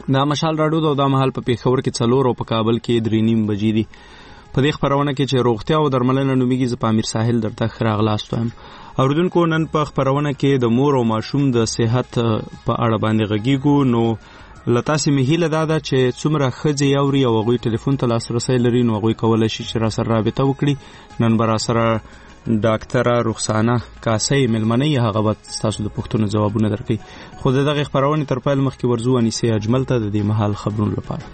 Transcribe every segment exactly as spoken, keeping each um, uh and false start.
دا مشال راډیو د دا مهال په پیښور کې څلور او په کابل کې درې نیم بجې دي. په دې خبرونه کې چې روغتیا او درملنه نومیږي، زه په امیر ساحل درته ښه راغلاست وایم. اوریدونکو، نن په خبرونه کې د مور او ماشوم د صحت په اړه باندې غږیږو. نو له تاسې مې هیله دا ده چې څومره ښځې اوري او هغوی ټلیفون ته لاسرسی لري، نو هغوی کولی شي چې راسره رابطه وکړي. نن به راسره ډاکټره رخسانه کاسۍ مېلمنه یې، هغه به ستاسو د پوښتنو ځوابونه درکوي. خو د دغې خپرونې تر پیل مخکې ورځو انیسې اجمل ته د دې مهال خبرونو لپاره.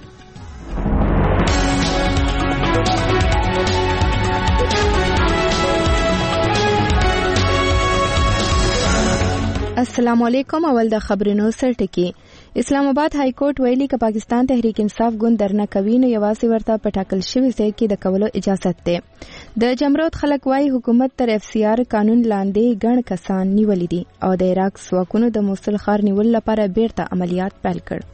السلام علیکم. اول د خبرونو سرټکی. اسلام آباد های کورټ ویلي که پاکستان تحریک انصاف ګوند درنه کوي نو یوازې ورته په ټاکل شوي ځای کې د کولو اجازت ده. د جمرود خلک وايي حکومت تر اف سی آر قانون لاندې ګڼ کسان نیولي دي او د عراق ځواکونو د موصل ښار نیولو لپاره بیرته عملیات پیل کړ.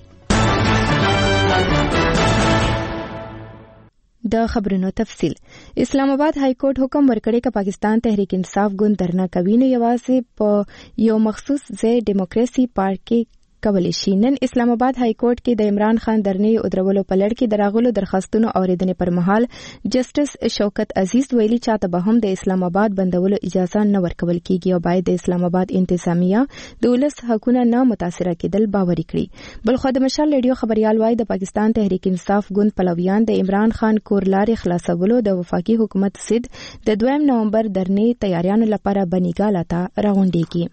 د خبرونو تفصیل. اسلام آباد های کورټ حکم ورکړی که پاکستان تحریک انصاف ګوند درنه کوي نو یوازې په یو مخصوص ځای ډیموکراسي پارک کې کولی شي. نن اسلام آباد های کورټ کې د عمران خان درنې او درولو په لړ کې د راغلو درخواستونو اوریدنې پر مهال جسټس شوکت عزیز ویلي چاته به هم د اسلام آباد بندولو اجازه نه ورکول کیږي او باید د اسلام آباد انتظامیه د ولس حقونه نه متاثره کېدل باوري کړي. بلخو د مشال ریډیو خبريال وايي د پاکستان تحریک انصاف ګوند پلویان د عمران خان کور لارې خلاصولو د وفاقي حکومت ضد د دویم نومبر درنې تیاریانو لپاره بنیګاله ته راغونډېږي.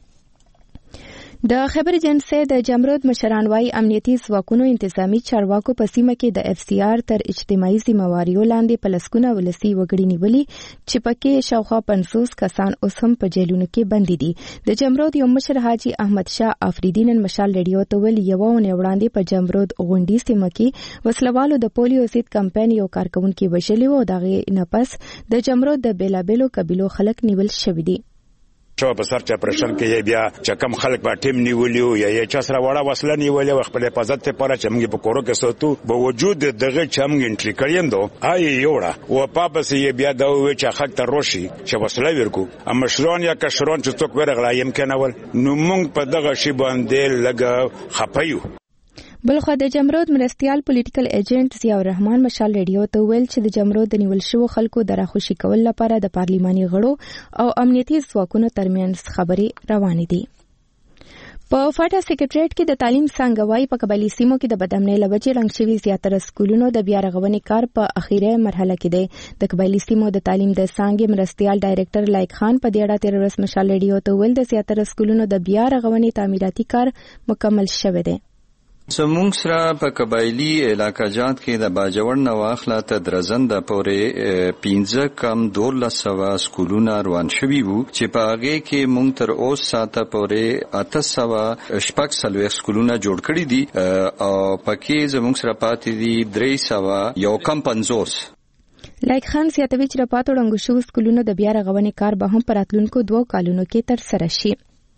د خبر اجنسی د جمرود مشران وايي امنیتي ځواکونو انتظامی چارواکو په سیمه کې د اف سی آر تر اجتماعي ذمہواریو لاندې په لسګونه ولسي وګړي نیولي چې پکې شاوخوا پنځوس کسان اوس هم په جیلونو کې بندي دي. د جمرود یو مشر حاجی احمد شاه افریدی نن مشال ریډیو ته ویل یو ونه وړاندې په جمرود غونډي سیمه کې وسلوالو د پولیو ضد کمپاین یو کارکونکو وژلي و او دغه نه پس د جمرود د بیلابلو قبیلو خلک نیول شوي دي. شو په سر چا پرشن کې بیا چې کم خلک په ټیم نیولیو یا یا چا سره وړه وسله نیولې او خپل حفاظت لپاره چې موږ په کورو کې ساتو په وجود دغه چې موږ انټری کړیم دو آی یوړه او پاپس یې بیا دا و چې حق ته روشي چې وسله ورکو اما شرون یا کشرون چې څوک ورغلا يمکن اول نو موږ په دغه شی باندې لګ خپایو. بلخو د جمرود مرستيال پولیټیکل ایجنټ ضیاء الرحمن مشال ریډیو ته ویل چې د جمرود د نیول شوو خلکو د راخوشي کول لپاره د پارلیماني غړو او امنیتي ځواکونو ترمنځ خبرې روانې دي. په فاټا سیکریټریټ کې د تعلیم څنګه وايي په قبایلی سیمو کې د بدامنۍ لوجې رنګ شوي زیاتره سکولونو د بیا رغونې کار په اخیره مرحله کې دی. د قبایلی سیمو د تعلیم د څنګه مرستيال ډایریکټر لایق خان په دې اړه تیر ورځ مشال ریډیو ته ویل د زیاتره سکولونو د بیا رغونې تعمیراتي کار مکمل شوی دی. زمونږ سره په قبایلی علاقه جات کې د باجوړ نه واخله ته درزن د پورې پنځه کم دولس سوه سکولونه روان شوي وو چې په هغې کې مونږ تر اوس ساعته پورې اته سوه شپږ څلوېښت سکولونه جوړ کړي دي او پکې زمونږ سره پاتې دي درې سوه یو کم پنځوس. لایق خان زیاتوي چې راپاتو ړنګو شوو سکولونو د بیا رغونې کار به هم په راتلونکو دوو کالونو کې ترسره شي.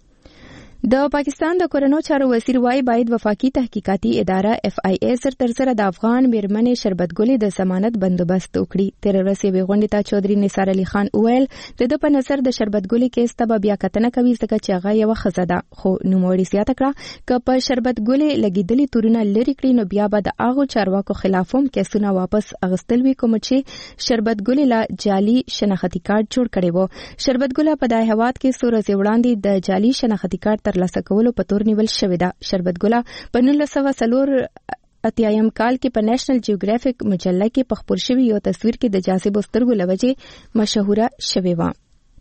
د پاکستان د کورنو چارو وزیر وايي باید وفاقي تحقیقاتي اداره اف آی ای سر تر سره د افغان میرمنې شربت ګلې د ضمانت بندوبست وکړي. تیر ورځ یې غونډې ته چودري نثار علي خان وویل د ده په نظر د شربت ګلې کیس ته به بیا کتنه کوي ځکه چې هغه یوه ښځه ده. خو نوموړي زیاته کړه که په شربت ګلې لګېدلي تورونه لرې کړي نو بیا به د هغو چارواکو خلاف هم کیسونه واپس اخیستل وي کوم چې شربت ګلې له جعلي شناختي کارت جوړ کړی و. شربت ګله په دغه هیواد کې څو ورځې وړاندې د جعلي شناختي کارت ترلاسه کولو په تور نیول شوې ده. شربت ګله په نولس سوه څلور اتیایم کال کې په نېشنل جیوګرافیک مجله کې په خپور شوي یو تصویر کې د جاذبو سترګو له وجې مشهوره شوې وه.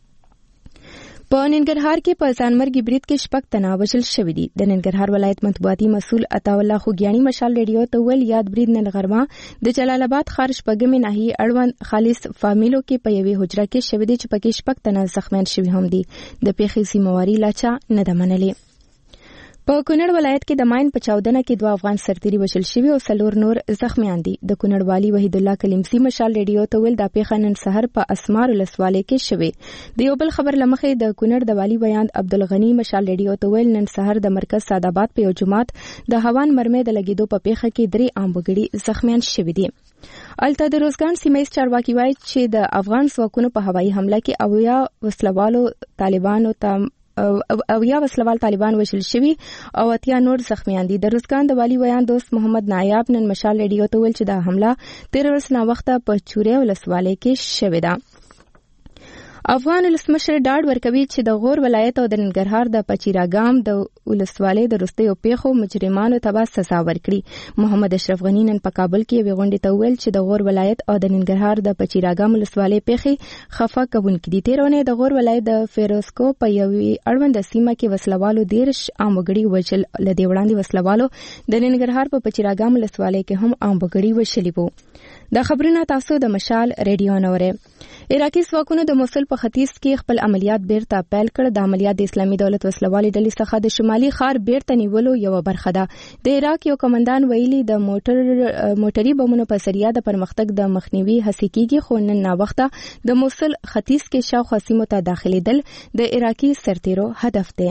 په ننګرهار کې په ځانمرګي برید کې شپږ تنه وژل شوي دي. د ننګرهار ولایت مطبوعاتي مسؤل عطاالله خوږیاڼي مشال ریډیو ته ویل یاد برید نن غرمه د جلال آباد ښار شپږمې ناحیې اړوند خالص فامیلو کې په یوې حجره کې شوي دي چې پکې شپږ تنه زخمیان شوي هم دي. د پیښې ذمہواري لا چا نه ده منلې. په کونړ ولایت کې د ماین په چاودنه کې دوه افغان سرتیري وژل شوي او څلور نور زخمیان دي. د کونړ والي وحید الله کلیمسي مشال ریډیو ته ویل دا پیښه نن سحر په اسمار ولسوالۍ کې شوې. د یو بل خبر لمخې د کونړ د والي بیان عبدالغني مشال ریډیو ته ویل نن سحر د مرکز سعدآباد په یو جومات د هوان مرمۍ د لګېدو په پیښه کې درې عام وګړي زخمیان شوي دي. الته د روزګان سیمه چارواکي وایي چې د افغان ځواکونو په هوایي حمله کې اویا وسلوالو طالبانو ته او یا وسلوال طالبان وشل شوي او اتیا نور زخمیان دي. د روزګان د والی ویان دوست محمد نایاب نن مشال ریډیو ته ویل چې دا حمله تیر ورځ نا وخته په چورې ولسوالۍ کې شوې ده. افغان ولسمشر ډاډ ورکوي چې د غور ولایت او د ننګرهار د پچیراګام د ولسوالۍ د وروستیو پیښو مجرمانو ته به سزا ورکړي. محمد اشرف غني نن په کابل کې یوې غونډې ته وویل چې د غور ولایت او د ننګرهار د پچیراګام ولسوالۍ پیښې خفه کوونکې دي. تېره اونۍ د غور ولایت د فیروزکو په یوې اړونده سیمه کې وسلوالو دېرش عام وګړي وژل. له دې وړاندې وسلوالو د ننګرهار په پچیراګام ولسوالۍ کې هم عام وګړي وژلي وو. دا خبرونه تاسو د مشال ریډیو نه اورئ. عراقي ځواکونو د موصل په ختیځ کې خپل عملیات بیرته پیل کړ. د عملیات د اسلامي دولت وسلوالې ډلې څخه د شمالي ښار بیرته نیولو یوه برخه ده. د عراق یو کمانډان ویلي د موټر موټري بمونو په ذریعه د پرمختګ د مخنیوي هڅې کیږي، خو نن ناوخته د موصل ختیځ کې شاوخوا سیمو ته داخلېدل د عراقي سرتیرو هدف دی.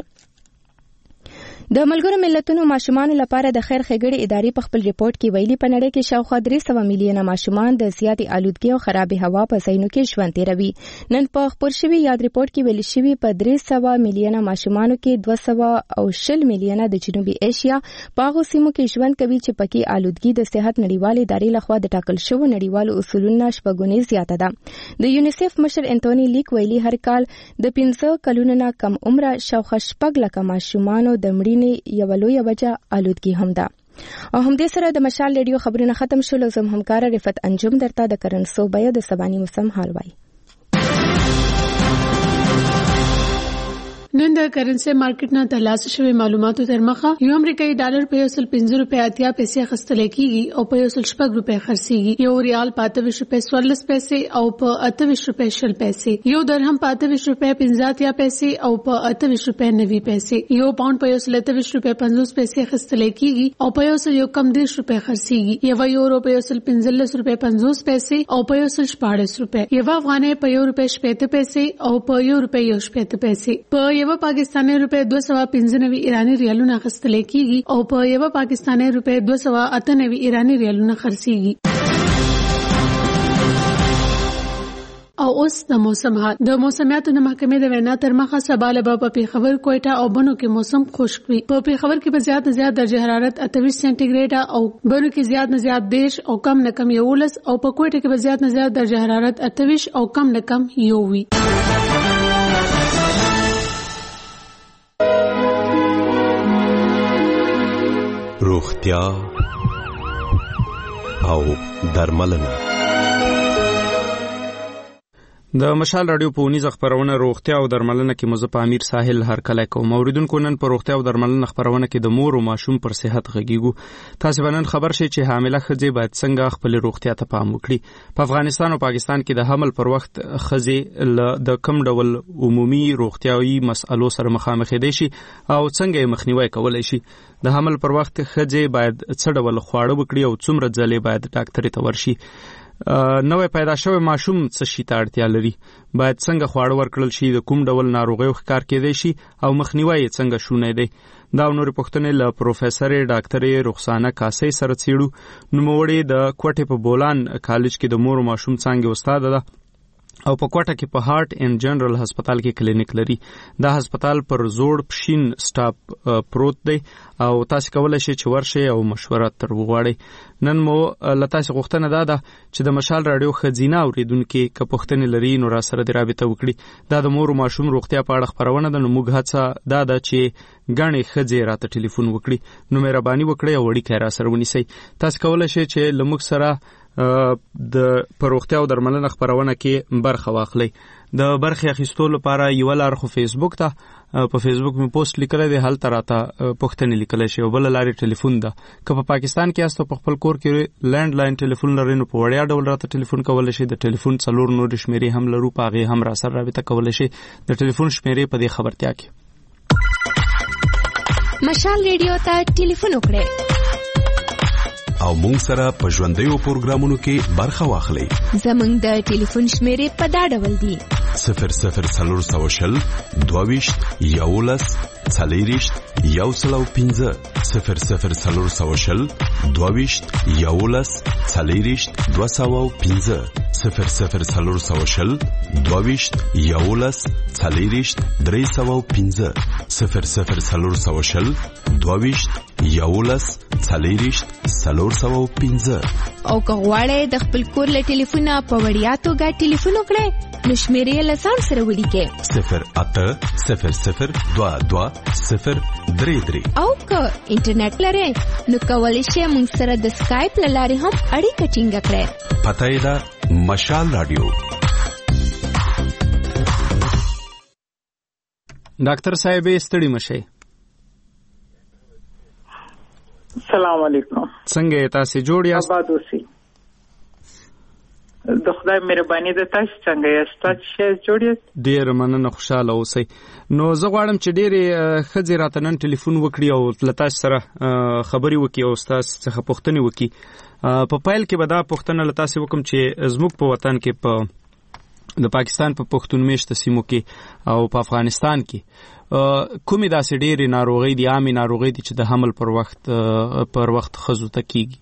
د ملګرو ملتونو ماشومانو لپاره د خیر ښېګړې ادارې په خپل ریپورت کې ویلي په نړۍ کې شاوخوا درې سوه میلیونه ماشومان د زیاتې آلودګۍ او خرابې هوا په ځایونو کې ژوند تېروي. نن په خپور شوي یاد ریپورت کې ویل شوي په درې سوه میلیونه ماشومانو کې دوه سوه او شل میلیونه د جنوبي ایشیا په هغو سیمو کې ژوند کوي چې پکې آلودګي د صحت نړیوالې ادارې لخوا د ټاکل شوو نړیوالو اصولونو نه شپږ زیاته ده. د یونیسف مشر انټوني لیک ویلي هر کال د پنځه کلونو نه کم عمره شاوخوا شپږ لکه ماشومانو د مړینې یوه لویه وجه آلودګي هم ده. او همدې سره د مشال ریډیو خبرونه ختم شول. زم همکاره رفت انجم درته د کرنسو بیه د سباني موسم حال وایي. نن د کرنسي مارکیټ نه ترلاسه شوی معلوماتو تر مخه یو امریکایي ډالر په یو سل پنځه روپۍ اتیا پیسې اخیستل کېږي او په یو سل شپږ روپۍ خرڅېږي. یو ریال په اته ویشت روپۍ څوارلس پیسې او په اته ویشت روپۍ شل پیسې. یو درهم په اته ویشت روپۍ پنځه اتیا پیسې او په اته ویشت روپۍ نوي پیسې. یو پاونډ په یو سل اته ویشت روپۍ پنځوس پیسې اخیستل کېږي او په یو سل یو کم دېرش روپۍ خرڅېږي. یو یورو په یو سل پنځلس روپۍ پنځوس پیسې او په یو سل شپاړس روپۍ. یو افغانۍ په یو روپۍ شپېته پیسې او په یو روپۍ یو شپېته پیسې. په یو پاکستاني روپے دو سوا پنځه نوي ایرانی ریالونه اخیستل کېږي او په یو پاکستاني روپے دو سوا اته نوي ایرانی ریالونه خرڅېږي. او اوس د موسم حال. د موسمیاتو د محکمې د وینا تر مخه سبا له په پیښور، کوټه او بنو کې موسم خشک وي. په پیښور کې به زیات نه زیات درجه حرارت اته ویشت سانتي ګریډ او بنو کې زیات نه زیات دېرش او کم نه کم یولس او په کوټه کې به زیات نه زیات درجه حرارت اته ویشت او کم نه کم یو وي. روغتیا او درملنه. د مشال رادیو په اونیزه خبرونه روغتیا او درملنه کې مزه امیر ساحل هر کله کوم. اوریدونکو نن په روغتیا او درملنه خبرونه کې د مور او ماشوم پر صحت غږیږو. تاسو باندې خبر شئ چې حامله ښځې باید څنګه خپل روغتیا ته پام وکړي. په افغانستان او پاکستان کې د حمل پر وخت ښځې د کم ډول عمومي روغتیاوي مسالو سره مخامخ دي شي او څنګه یې مخنیوي کولای شي. د حمل پر وخت ښځې باید څه ډول خواړه وکړي او څومره ځلې باید ډاکټر ته ورشي. نوې پیدا شوی ماشوم څه شي ته اړتیا لري، باید څنګه خواړه ورکړل شي، د کوم ډول ناروغیو ښکار کېدای شي او مخنیوي یې څنګه شونی دی. دا نورې پوښتنې له پروفیسر ډاکټر رخسانه کاسي سره څېړو. نوموړې د کوټې په بولان کالج کې د مور او ماشوم څانګې استاد ده او په کوټه کې په هارت اینڈ جنرال هسپتال کې کلینیک لري. دا هسپتال پر زوړ پښین سټاپ پروت دی او تاسو کولای شئ چې ورشئ او مشوره تر وغواړئ. نن مو له تاسو غوښتنه دا ده چې د مشال رادیو ښځینه اوریدونکو که پوښتنې لري نو را سره د رابطه وکړي. دا د مور او ماشوم روغتیا په اړه خبرونه ده. نو موږ هڅه دا ده چې ګڼې ښځې راته ټلیفون وکړي. نو مهرباني وکړئ او اړیکه را سره ونیسئ. تاسو کولای شئ چې له موږ سره د پروغتیا او درملنه خبرونه کې برخه واخلئ. د برخې اخیستو لپاره یو لار خو فیسبوک ته په فیسبوک می پوسټ لیکلی دی، هلته راته پوښتنې لیکلی شي. او بله لارې ټلیفون ده. که په پاکستان کې یاست په خپل کور کې لینډ لاین ټلیفون لرئ نو په وړیا ډول راته ټلیفون کولی شئ. د ټلیفون څلور نورې شمیرې هم لرو، په هغې هم را سره رابطه کولی شئ. د ټلیفون شمیرې په دې خبرتیا کې. مشال ریډیو ته ټلیفون وکړئ او مونږ سره په ژوندیو پروګرامونو کې برخه واخلئ. زمونږ د ټلیفون شمیرې په دا ډول دي: صفر صفر څلور سوه شل دوه ویشت یولس څلېرویشت یو سل او پنځه صفر صفر څلور سوه شل دوهویشت یولس څلېرویشت دوه سوه او پنځه صفر صفر څلور سوه شل دوهویشت یولس څلېرویشت درې سوه او پنځه صفر صفر څلور سوه شل دوهویشت یولس څلېرویشت څلور سوه او پنځه. او که غواړئ د خپل کور له ټلیفونه په وړیا توګه ټلیفون وکړئ نو شمیرې یې له ځان سره ولیکئ صفر اته صفر صفر دوه دوه صفر درې درې. او که انټرنیټ لرئ نو کولی شئ موږ سره د سکایپ له لارې هم اړیکه ټینګه کړئ. پته یې ده مشال راډیو. ډاکټر صاحب ستړي مشئ. السلام علیکم. څنګه یې تاسو جوړ یاست؟ آباد اوسئ. د خدای مهرباني ده. تاسو څنګه یاست؟ تاسو جوړ یاست؟ ډیر مننه، خوشاله اوسئ. نو زه غواړم چې ډېرې ښځې راته نن ټلیفون وکړي او له تاسو سره خبرې وکړي او ستاسو څخه پوښتنې وکړي. په پیل کې به دا پوښتنه له تاسو وکړم چې زموږ په وطن کې په د پاکستان په پښتون میشته سیمو کې او په افغانستان کې کومې داسې ډېرې ناروغۍ دي، عامې ناروغۍ دي چې د حمل پر وخت پر وخت ښځو ته کیږي؟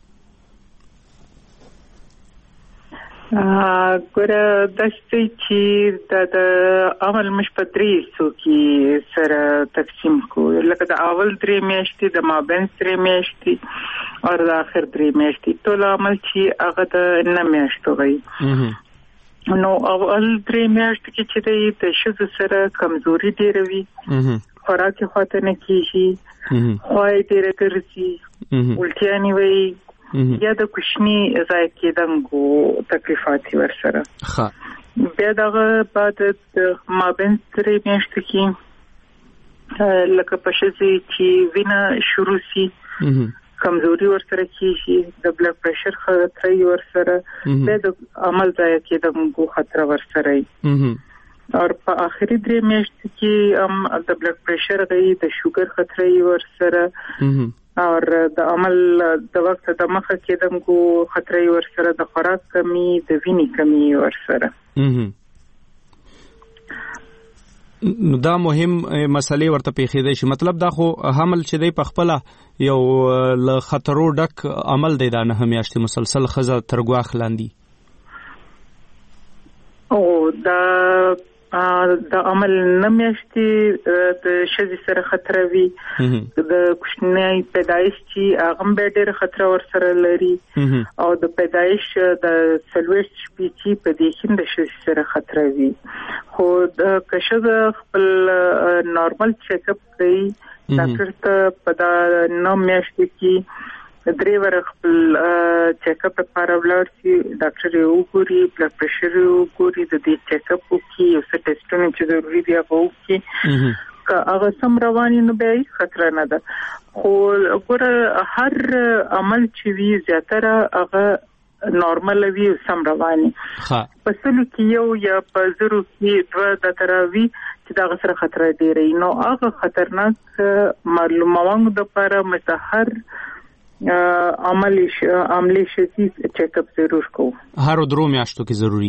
ګوره داسې چې د عمل موږ په درې حصو کې سره تقسیم کړو، لکه د اول درې میاشتې، د مابین درې میاشتې او د آخر درې میاشتې. ټول عمل چې هغه د نه میاشتو وي. نو اول درې میاشتې کې چې د ښځو سره کمزوري ډېره وي، خوراک یې خواته نه کېږي، خوا یې ډېره ګرځي، الټیانې وي یا د کوچني ضایع کېدنګو تکلیفات یې ورسره. بیا دغه بعد د مابین درې میاشتې کې لکه په ښځې چې وینه شروع سي، کمزوري ورسره کیږي، د بلډ پریشر خطر ورسره، بیا د عمل ضایع کېدنګو خطر ورسره وي. او په آخري درې میاشتې کې هم د بلډ پریشر غي، د شوګر خطر ورسره او د عمل د وخت د مخه کېدنګو خطر ورسره، د خوراک کمی، د وینې کمی ورسره. نو دا مهم مسلې ورته پیښېدای شي. مطلب دا خو حمل چې دی په خپله یو له خطرو ډک عمل دی، دا نهه میاشتې مسلسل ښځه تر ګواښ لاندې. او دا د عمل نه میاشتې د ښځې سره خطر وي، د کوچنۍ پیدایش چې هغه هم ډېر خطر ورسره لري، او د پیدایش د څلوېښت شپې چې په دې کې د ښځې سره خطر وي. خو د که ښځه خپل نارمل چیک اپ کوي ډاکټر ته په دا نه میاشتې کې درې واره خپل چیک اپ لپاره ولاړ شي، ډاکټر یې وګوري، بلډ پریشر یې وګوري، د دې چیک اپ وکړي، یو څه ټیسټونه چې ضروري دي هغه وکړي. که هغه سم روان نو بیا هیڅ خطر نه ده. خو ګوره هر عمل چې وي زیاتره هغه نارمل وي او سم رواني. په سلو کې یو یا په زرو کې دوه د تراوي چې دا سره خطر ډېری، نو هغه خطرناک معلوماتو لپاره متهر عملی عملی شدی چیک اپ ضرور کو. هر درو میاشتو کې ضروری؟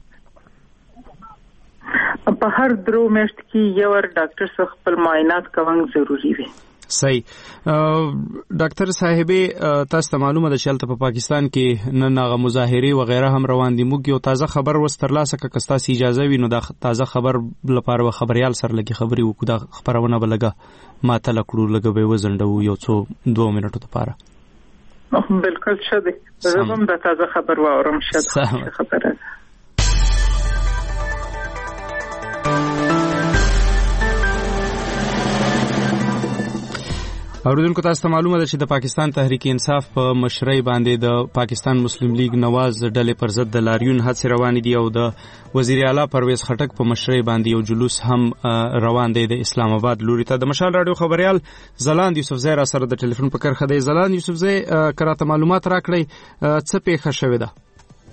په هر درو میاشت کې یو ور ډاکټر څخه خپل معاینات کوم ضروری وي. صحیح. ډاکټر صاحبې تاسو ته معلومه ده چې هلته په پاکستان کې نن هغه مظاهرې وغیره هم روان دي. موږ یو تازه خبر وس ترلاسه کړه، که ستاسو اجازه وي نو دا تازه خبر لپاره به خبريال سره لګي خبرې وکړو. دا خبرونه به لګه ماته لکړو، لګه به وزندو یو څو دوه منټو لپاره. بالکل شده. زه هم دا تازه خبر واورم. شده خبره. اوریدونکو تاسو ته معلومه ده چې د پاکستان تحریک انصاف په مشرۍ باندې د پاکستان مسلم لیگ نواز ډلې پر ضد د لاریون هڅې روانې دي او د وزیر اعلی پرویز خټک په مشرۍ باندې یو جلوس هم روان دی د اسلام آباد لوري ته. د مشال رادیو خبريال زلاند یوسفزی را سره د ټلیفون په کرخه دی. زلاند یوسفزی کراته معلومات راکړئ څه پیښه شوې ده؟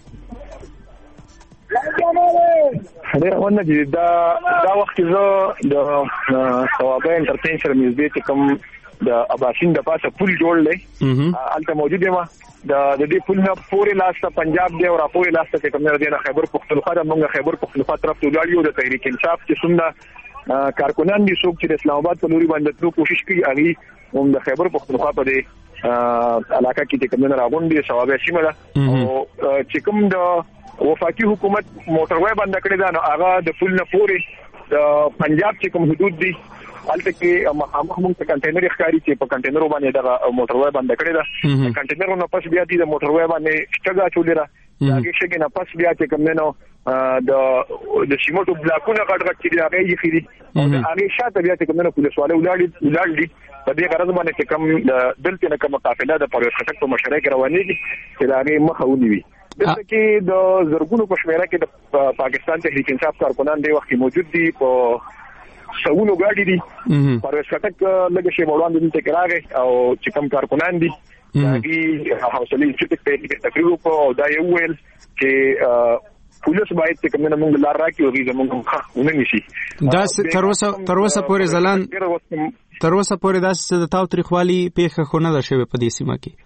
ډېر ونه دي دا دا وخت زه د ثوابه انټرټین سره نږدې کوم د اباسین د پاسه پل جوړ لې الته موجود یم. د دې پل نه پورې لاسته پنجاب دی او را پورې لاسته کوم نه دی نه خیبر پختونخوا د موږ خیبر پختونخوا طرف ته ولاړ یو. د تحریک انصاف چې څنګه کارکونان دي څوک چې د اسلام آباد په لوري باندې تلو کوشش کوي هغه هم د خیبر پختونخوا په دې علاقه کې چې کوم راغونډي ثوابه سیمه ده او چې کوم د وفاقي حکومت موټروي بند کړی دا نو هغه د فل نه پوري د پنجاب چې کوم حدود دي البته کې مخامخ موږ کنټینر ښکاری چې په کنټینر باندې دا موټروي بند کړی دا کنټینر نو پس بیا دي د موټروي باندې شګه چولې را هغه شګه نه پس بیا چې کوم نه د د سیمټو بلاکونه غټ غټ چې هغه یې خېدي او هغه شاته بیا چې کوم نه پولیس والے ولاړ ولاړ دي په دې غرض باندې چې کوم دلته نه کوم قافله د پرویز خټک په مشرۍ کې روانېږي چې دا هغه مخه ونیوي دلته کې د زرګونو په شمیره کې د پاکستان تحریک انصاف کارکونان دی وخت موجود دي په سونو ګاډي دي پرویز خټک لږه شی وړاندې دې کې راغی او چې کوم کارکونان دي هغه حوصله چې په دې تقریر په او دا یو ویل چې پولیس باید چې کوم نه موږ لار راکړي او زموږ مخه ونه نشي دا تر اوسه تر اوسه پورې ځلان تر اوسه پورې دا چې د تاو تاریخوالي پیښه خو نه ده شوې په دې سیمه کې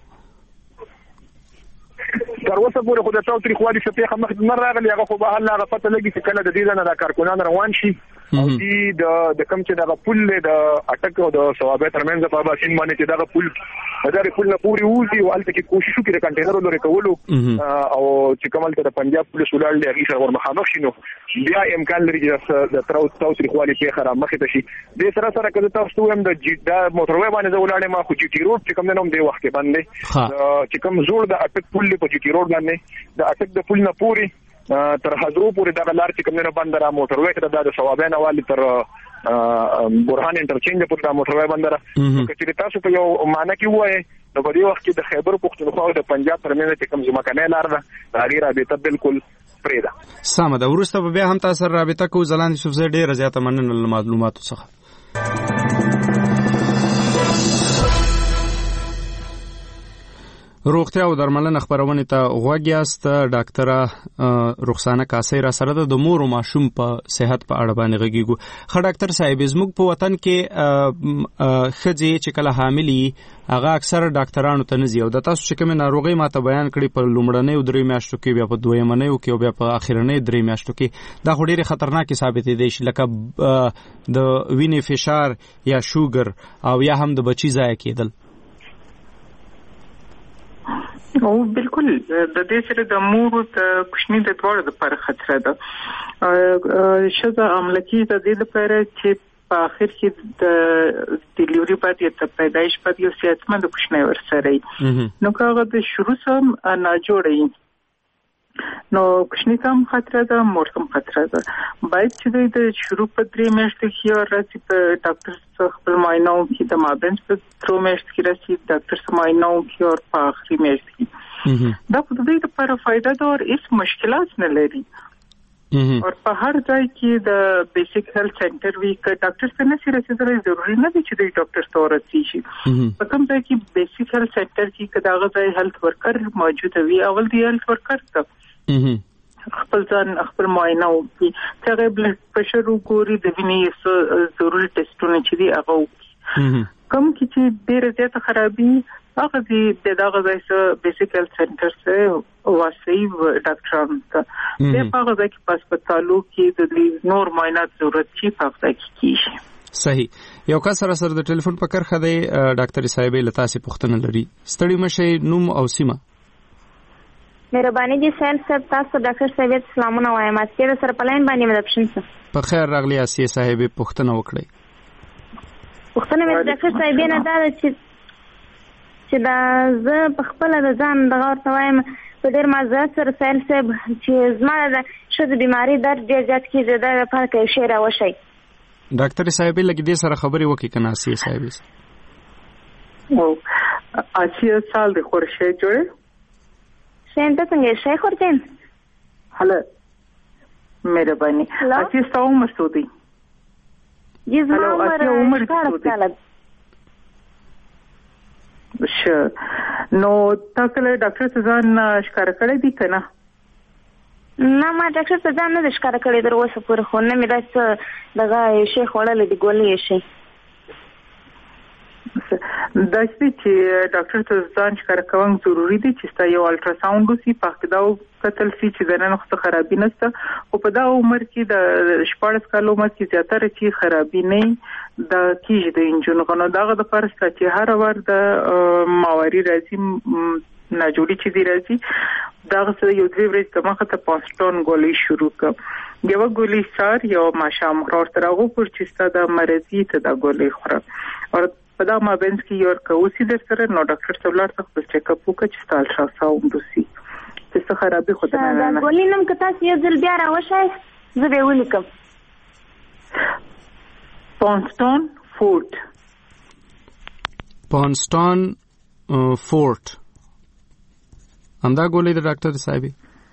تر اوسه پورې خو د تاو تاریخوالي څخه پیښه مخ نه راغلی هغه خو به هله هغه پته لګي چې کله د دې نه د کارکونان روان شي او دې د د کوم چې د پل د اٹک او د ثوابه ترمنځ په باسین باندې چې دا پل دا پل نه پوری وځي او البته کې کوشش وکړي د کنټینر لوري کولو او چې کومل ته د پنجاب پولیس ولر له هغه سره ورمخامخ شینو بیا امکان لري چې د تراو تاو تاریخوالي پیښه را مخې ته شي د سره سره کله تاسو هم د جیدا موټروي باندې ولاړې ما خو جی ټی روډ چې کوم نه هم دی وخت باندې چې کوم زوړ د اټک پل په جی ټی روډ باندې د اټک د پل نه پوری تر حضرو پورې د لار چې کوم نه بند را موټروي کړه د ثوابانه والی تر برهان انټرچینج پورې د موټروي بند را چې تاسو په یو معنی کې وایي نو په دې وخت کې د خیبر پختونخوا او د پنجاب ترمنځ چې کوم ځمکنه لار ده هغه رابطه بالکل پرې ده سم ده ورسته بیا هم تاسو رابطه کو ځلان یوسف زه ډیر زیاته مننه معلوماتو څخه روغتیا او درملنه خبرونه ته غوږ یاست ډاکټره رخسانه کاسي را سره د مور او ماشوم په صحت په اړه باندې غږیږو خو ډاکټر صاحب زموږ په وطن کې خځې چې کله حاملې هغه اکثر ډاکټرانو ته نزي او د تاسو چې کوم ناروغي ماته بیان کړي په لومړنۍ او درې میاشتو کې بیا په دویمنۍ او کې او بیا په اخرنۍ درې میاشتو کې دا ډېر خطرناک ثابت دي شي لکه د وینې فشار یا شوګر او یا هم د بچی ضایع کېدل او بالکل د دې سره د مور او کوچني د دوړو لپاره خطر ده شذا عملکی د دې لپاره چې په اخر کې د ډیلیوري پاتې ته پیدایش پاتې یو صحتمند کوچنی ورسره نو کاغه د شروع سم نه جوړي نو کوچنی کم خطر ده مور کم خطر ده باید چې د شروع په درې میاشتې کې راځي په ډاکټر څخه خپل معاینه وکړي د مابین په ترو میاشت کې راځي ډاکټر څخه معاینه وکړي او په اخري میاشت کې دا په دې لپاره فائدہ ده او هیڅ مشکلات نه لري او په هر ځای کې د بیسیک هیلث سنټر وی ک ډاکټر څنګه سره رسیدل ضروری نه دي چې د ډاکټر ته ورسې شي په کوم ځای کې بیسیک هیلث سنټر کې کداغه ځای هیلث ورکر موجود وي اول دی هیلث ورکر ته خپل ځان خپل معاینه وکړي چې بلډ پريشر وګوري د وینې ضروري ټیسټونه چې دی هغه کوم چې ډېر زیات خرابي هغه دی دغه ځای څخه بیسیک هیلث سنټر څخه واسي ډاکټران ته د هغه ځای کې هسپتالو کې د نور معاینات ضرورت شي په هغه کې کیږي صحیح یو کس سره سره د ټلیفون په کرخه دی ډاکټر صاحب له تاسو پوښتنه لري ستړي مشه نوم او سیمه مهرباني دي سیل صاحب تاسو ډاکټر صاحب سلامونه وایم چې سره په لاین باندې مدپشن څه په خیر راغلی اسي صاحب پوښتنه وکړي پوښتنه مې ډاکټر صاحب نه دا چې چې دا زه په خپل د ځان دغه ورته وایم په ډېر مزه سره سیل صاحب چې زما د شذ بیماری درد ډېر زیات کیږي دا لپاره کې شعر وشي ډاکټر صاحب لګې دې سره خبرې وکړي کنه اسي صاحب او اسي سال د خورشه جوړه شینته څنګه شي خورتين هله مهرباني اسي ستاسو عمر څو دی جی زما عمر څومره کال شه نو تاسو له ډاکټر ځان ښکار کړی دی کنه نه ما ډاکټر ځان نه ښکار کړی در اوسه پورې خو نه مې داس دغه شي خړل دی ګولې شي دا چې ډاکټر ته ځان ښکار کوم ضروری دي چې ستا یو الټراساوند وسی پاک دا کتل سي چې د نن وخت خرابې نشته او په دا عمر کې د شپږ کالو عمر کې زیاتره چې خرابې نه د کیږي د انجن غنو دغه د پرسته چې هر ور د ماوري راځي نه جوړی چې دی راځي دغه سره یو دوی ورځې د مخه ته پاستون ګولې شروع کړ یو ګولې سار یو ماشام غوړ تر هغه پر چې ستاسو د مرضی ته د ګولې خوره او په دا مابینس کې یو کوسي در سره نو ډاکټر څولار څخه په چیک اپ وکړي چې تاسو الټراساوند وسی چې څه خرابې خو ده دا ګولې نم که تاسو یو ځل بیا راوښای زه به ولیکم پاستون فورت پاستون فورت همدا ګولې د ډاکټر صاحب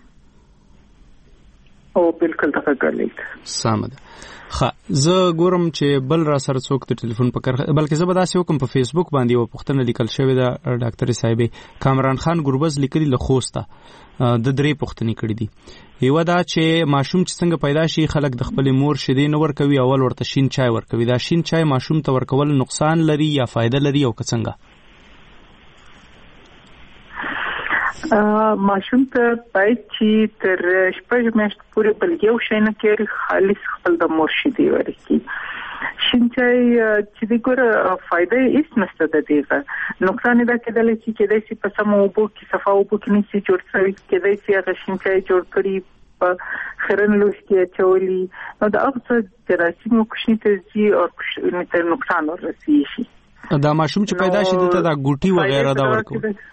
او بالکل دا ګولې سم ده خا زه ګورم چې بل را سره څوک د ټلیفون په کار بلکې زه به داسې وکم په فیسبوک باندې یو پوښتنه لیکل شوې ده ډاکټر صاحب کامران خان ګوربز لیکلي له خوسته د درې پوښتنې کړې دي یو دا چې ماشوم چې څنګه پیدا شي خلک د خپل مور شیدې نه ورکوي اول ورته شین چای ورکوي دا شین چای ماشوم ته ورکول نقصان لري یا فائدہ لري او څنګه ماشوم ته باید چې تر شپږ میاشتې پورې بل یو شی نه کېږي خالص خپل د مور شیدې ورکړي شین چای چې د ګوره فائدې هیڅ نشته د دې نقصان دا کېدلی چې کېدای شي په سمو اوبو کې صفا اوبو کې نشي جوړ شوی کېدای شي هغه شین چای جوړ کړي په خرن لوش کې اچولي نو دا هغه جراثیم کوشني ته ځي او ته نقصان ورسي شي دا ماشوم چې پیدا شي دته دا ګوټي وغیرہ دا ورکو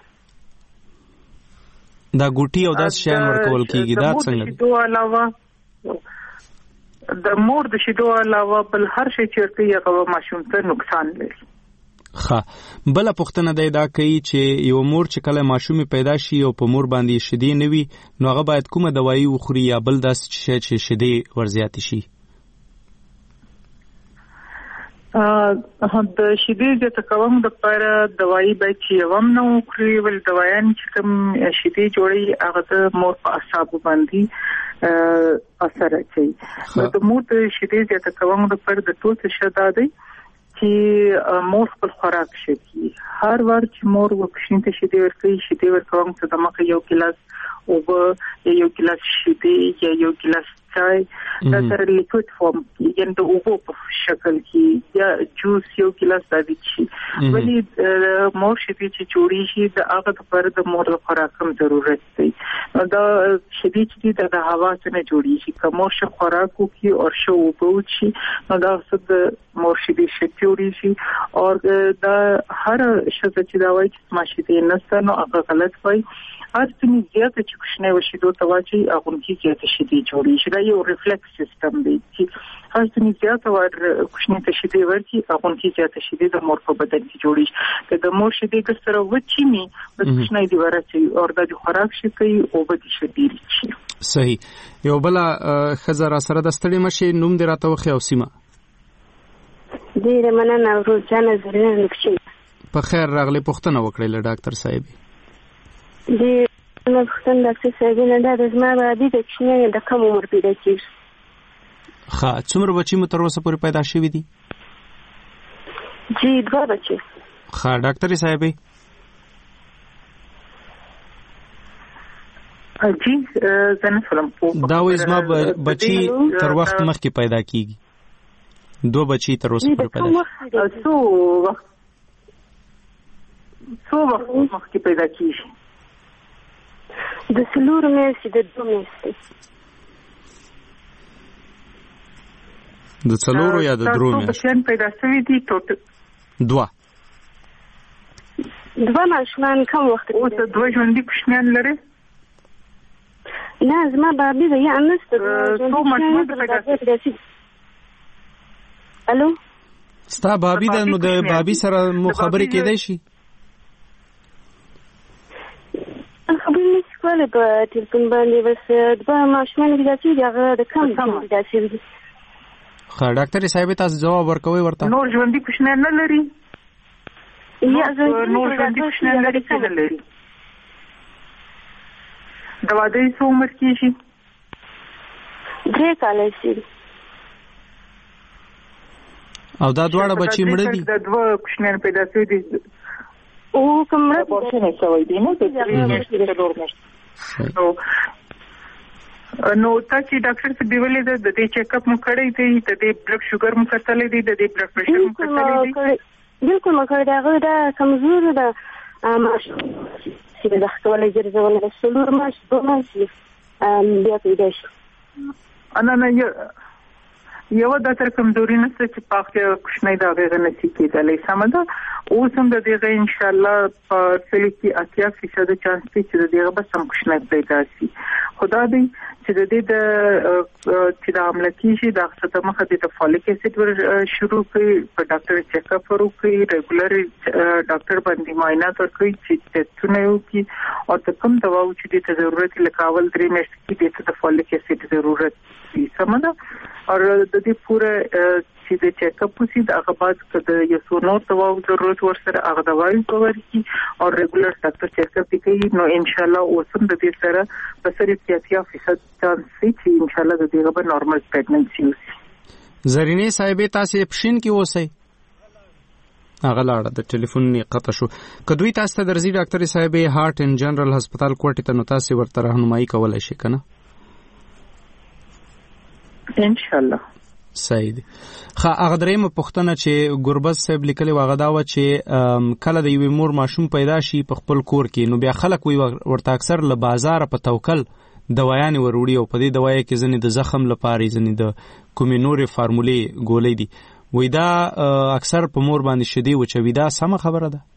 دا ګوټي او داس شین ورکول کیږي دا څنګه د علاوه د مور د شیدو علاوه بل هر شی چې ورته یو ماشوم ته نقصان لري ښه بل پوښتنه دی دا کوي چې یو مور چې کله ماشوم پیدا شي او په مور باندې شیدې نه وي نو هغه باید کومه دوايي وخوري یا بل داس شی چې شیدې ورزیات شي ا د شیدې د تکوم د پر دوايي به چې وم نو خوري ول دوايان چې کوم شیدې جوړي هغه د مور په اعصاب باندې اثر کوي نو د مور د شیدې د تکوم د پر د توت شدادي چې مور خپل خوراک شي هر ور چې مور وکښین ته شیدې ورکوي شیدې ورکوم څه د مخه یو ګلاس او یو ګلاس شیدې یا یو ګلاس چای دا تر لیکوډ فارم یعنی د اوبو په شکل کې یا جوس یو ګلاس د شي ولی مور شیدې چې جوړی شي د هغه لپاره د مور خوراکم ضرورت دی دا شیدې چې د هوا څخه جوړی شي کوم شي خوراکو کې او شو اوبو شي نو دا څه د مور شیدې شتوري شي او دا هر شته چې دا وایي چې ماشیدې نسته نو هغه غلط وایي هر څه زیاته چې کوښنه وشي دوه تواچی هغه کې زیاته شیدې جوړی شي دا یو ریفلیکس سیستم دی چې هر څه زیاته ور کوښنه ته شیدې ورکی هغه کې زیاته شیدې د مور په بدن کې جوړی شي د مور شیدې کسره وچی می د کوښنه دی ورته او د خوراک شي کوي او به شیدې شي صحیح یو بل خزر سره د ستړي مشي نوم دی راته وخی او سیمه ډیره مننه روزانه زرینه نکشي په خیر راغلی پوښتنه وکړه له ډاکټر صاحب دی نو څنګه ډاکټر صاحب نه دا د زما د دې کښنه د کوم عمر پیدا کیږي ښه څومره بچی مو تر اوسه پورې پیدا شوي دي جی دوه بچی ښه ډاکټر صاحب جی زنه فلم دا وې زما بچی تر وخت مخکې پیدا کیږي دو بچی تر اوسه پورې پیدا شو وخت څو وخت مخکې پیدا کیږي د څلورو میاشتې د دوه میاشتې د څلورو یا د درو میاشتې بچیان پیدا شوي دي ټوټل دوه دوه ماشومان کوم وخت اوس دوه ژوندي کوچنیان لري نه زما بابي ده یا نسته څو ماشومان پیدا شوي الو ستا بابي ده نو د بابي سره مو خبرې کېدای شي خبرې نشي کولی په ټلیفون باندې بس دوه ماشومان پیدا شوي دي هغه د کوم پیدا شوي دي ښه ډاکټر صاحب تاسو جواب ورکوئ ورته نور ژوندي کوچنیان نه لري یا نور ژوندي کوچنیان لري که نه لري د واده څو عمر کېږي درې کاله شي او دا دواړه بچي مړه دي؟ دا دوه کوچنیان پیدا شوي دي او کومه اپورشن شوی دی نو د درې میاشتې څلور میاشتې نو تاسو ډاکټر څخه دی ولې د دې چیک اپ مو کړی دی د دې بلډ شوګر مو کتلې دی د دې بلډ پريشر مو کتلې دی؟ بالکل مو کړی دا غو دا کمزور ده ماش چې د خپل جرزول رسول ماش دوه ماش بیا پیدا شي انا نه یو د تر کمزوري نشته چې پاکه کوښنۍ دا غیر نشي کېدلې سم ده اوس هم د دې ان شاء الله په سلی کې اتیا فیصد چانس دی چې د دې به سم کوښنۍ پیدا شي خدا دې چې د دې د چې د عمل کېږي د څه مخه د فولیک اسید ور شروع کړي په ډاکټر چیک اپ وکړي ریګولر ډاکټر باندې معاینات ورکړي چې ټیسټونه وکړي او د کوم دوا چې د ضرورت لکاول درې میاشتې کې د فولیک اسید ضرورت وي سم ده اور د دې پوره چې د چیک اپ وسی د هغه بعد کده یو څو نور دوا ضرورت ورسره هغه دوايي کور کی او ریګولر ډاکټر چیک اپ کوي نو ان شاء الله اوسم د دې سره په سری اتیا فیصد چانس چې ان شاء الله د دې به نورمال پریګننسي وي. زرینه صاحب تاسو پښین کې اوسئ هغه لاړه د ټلیفون نه قطع شو. کدوې تاسو ته درځي ډاکټر صاحب هارت ان جنرال هسپتال کوټه ته نو تاسو ورته راهنمایي کولای شئ کنه ان شاء الله. صحیح دي. خا هغه درېمه پوښتنه چې ګوربز صاحب لیکلي واغه دا و چې کله د یوې مور ماشوم پیدا شي په خپل کور کې نو بیا خلک وي ورته اکثر له بازار په توکل دوايان وروړي او په دې دوايي کې ځنې د زخم لپاره ځنې د کومې نورې فارمولې ګولې دي وې دا اکثر په مور باندې شدي و چې ودا سم خبره ده؟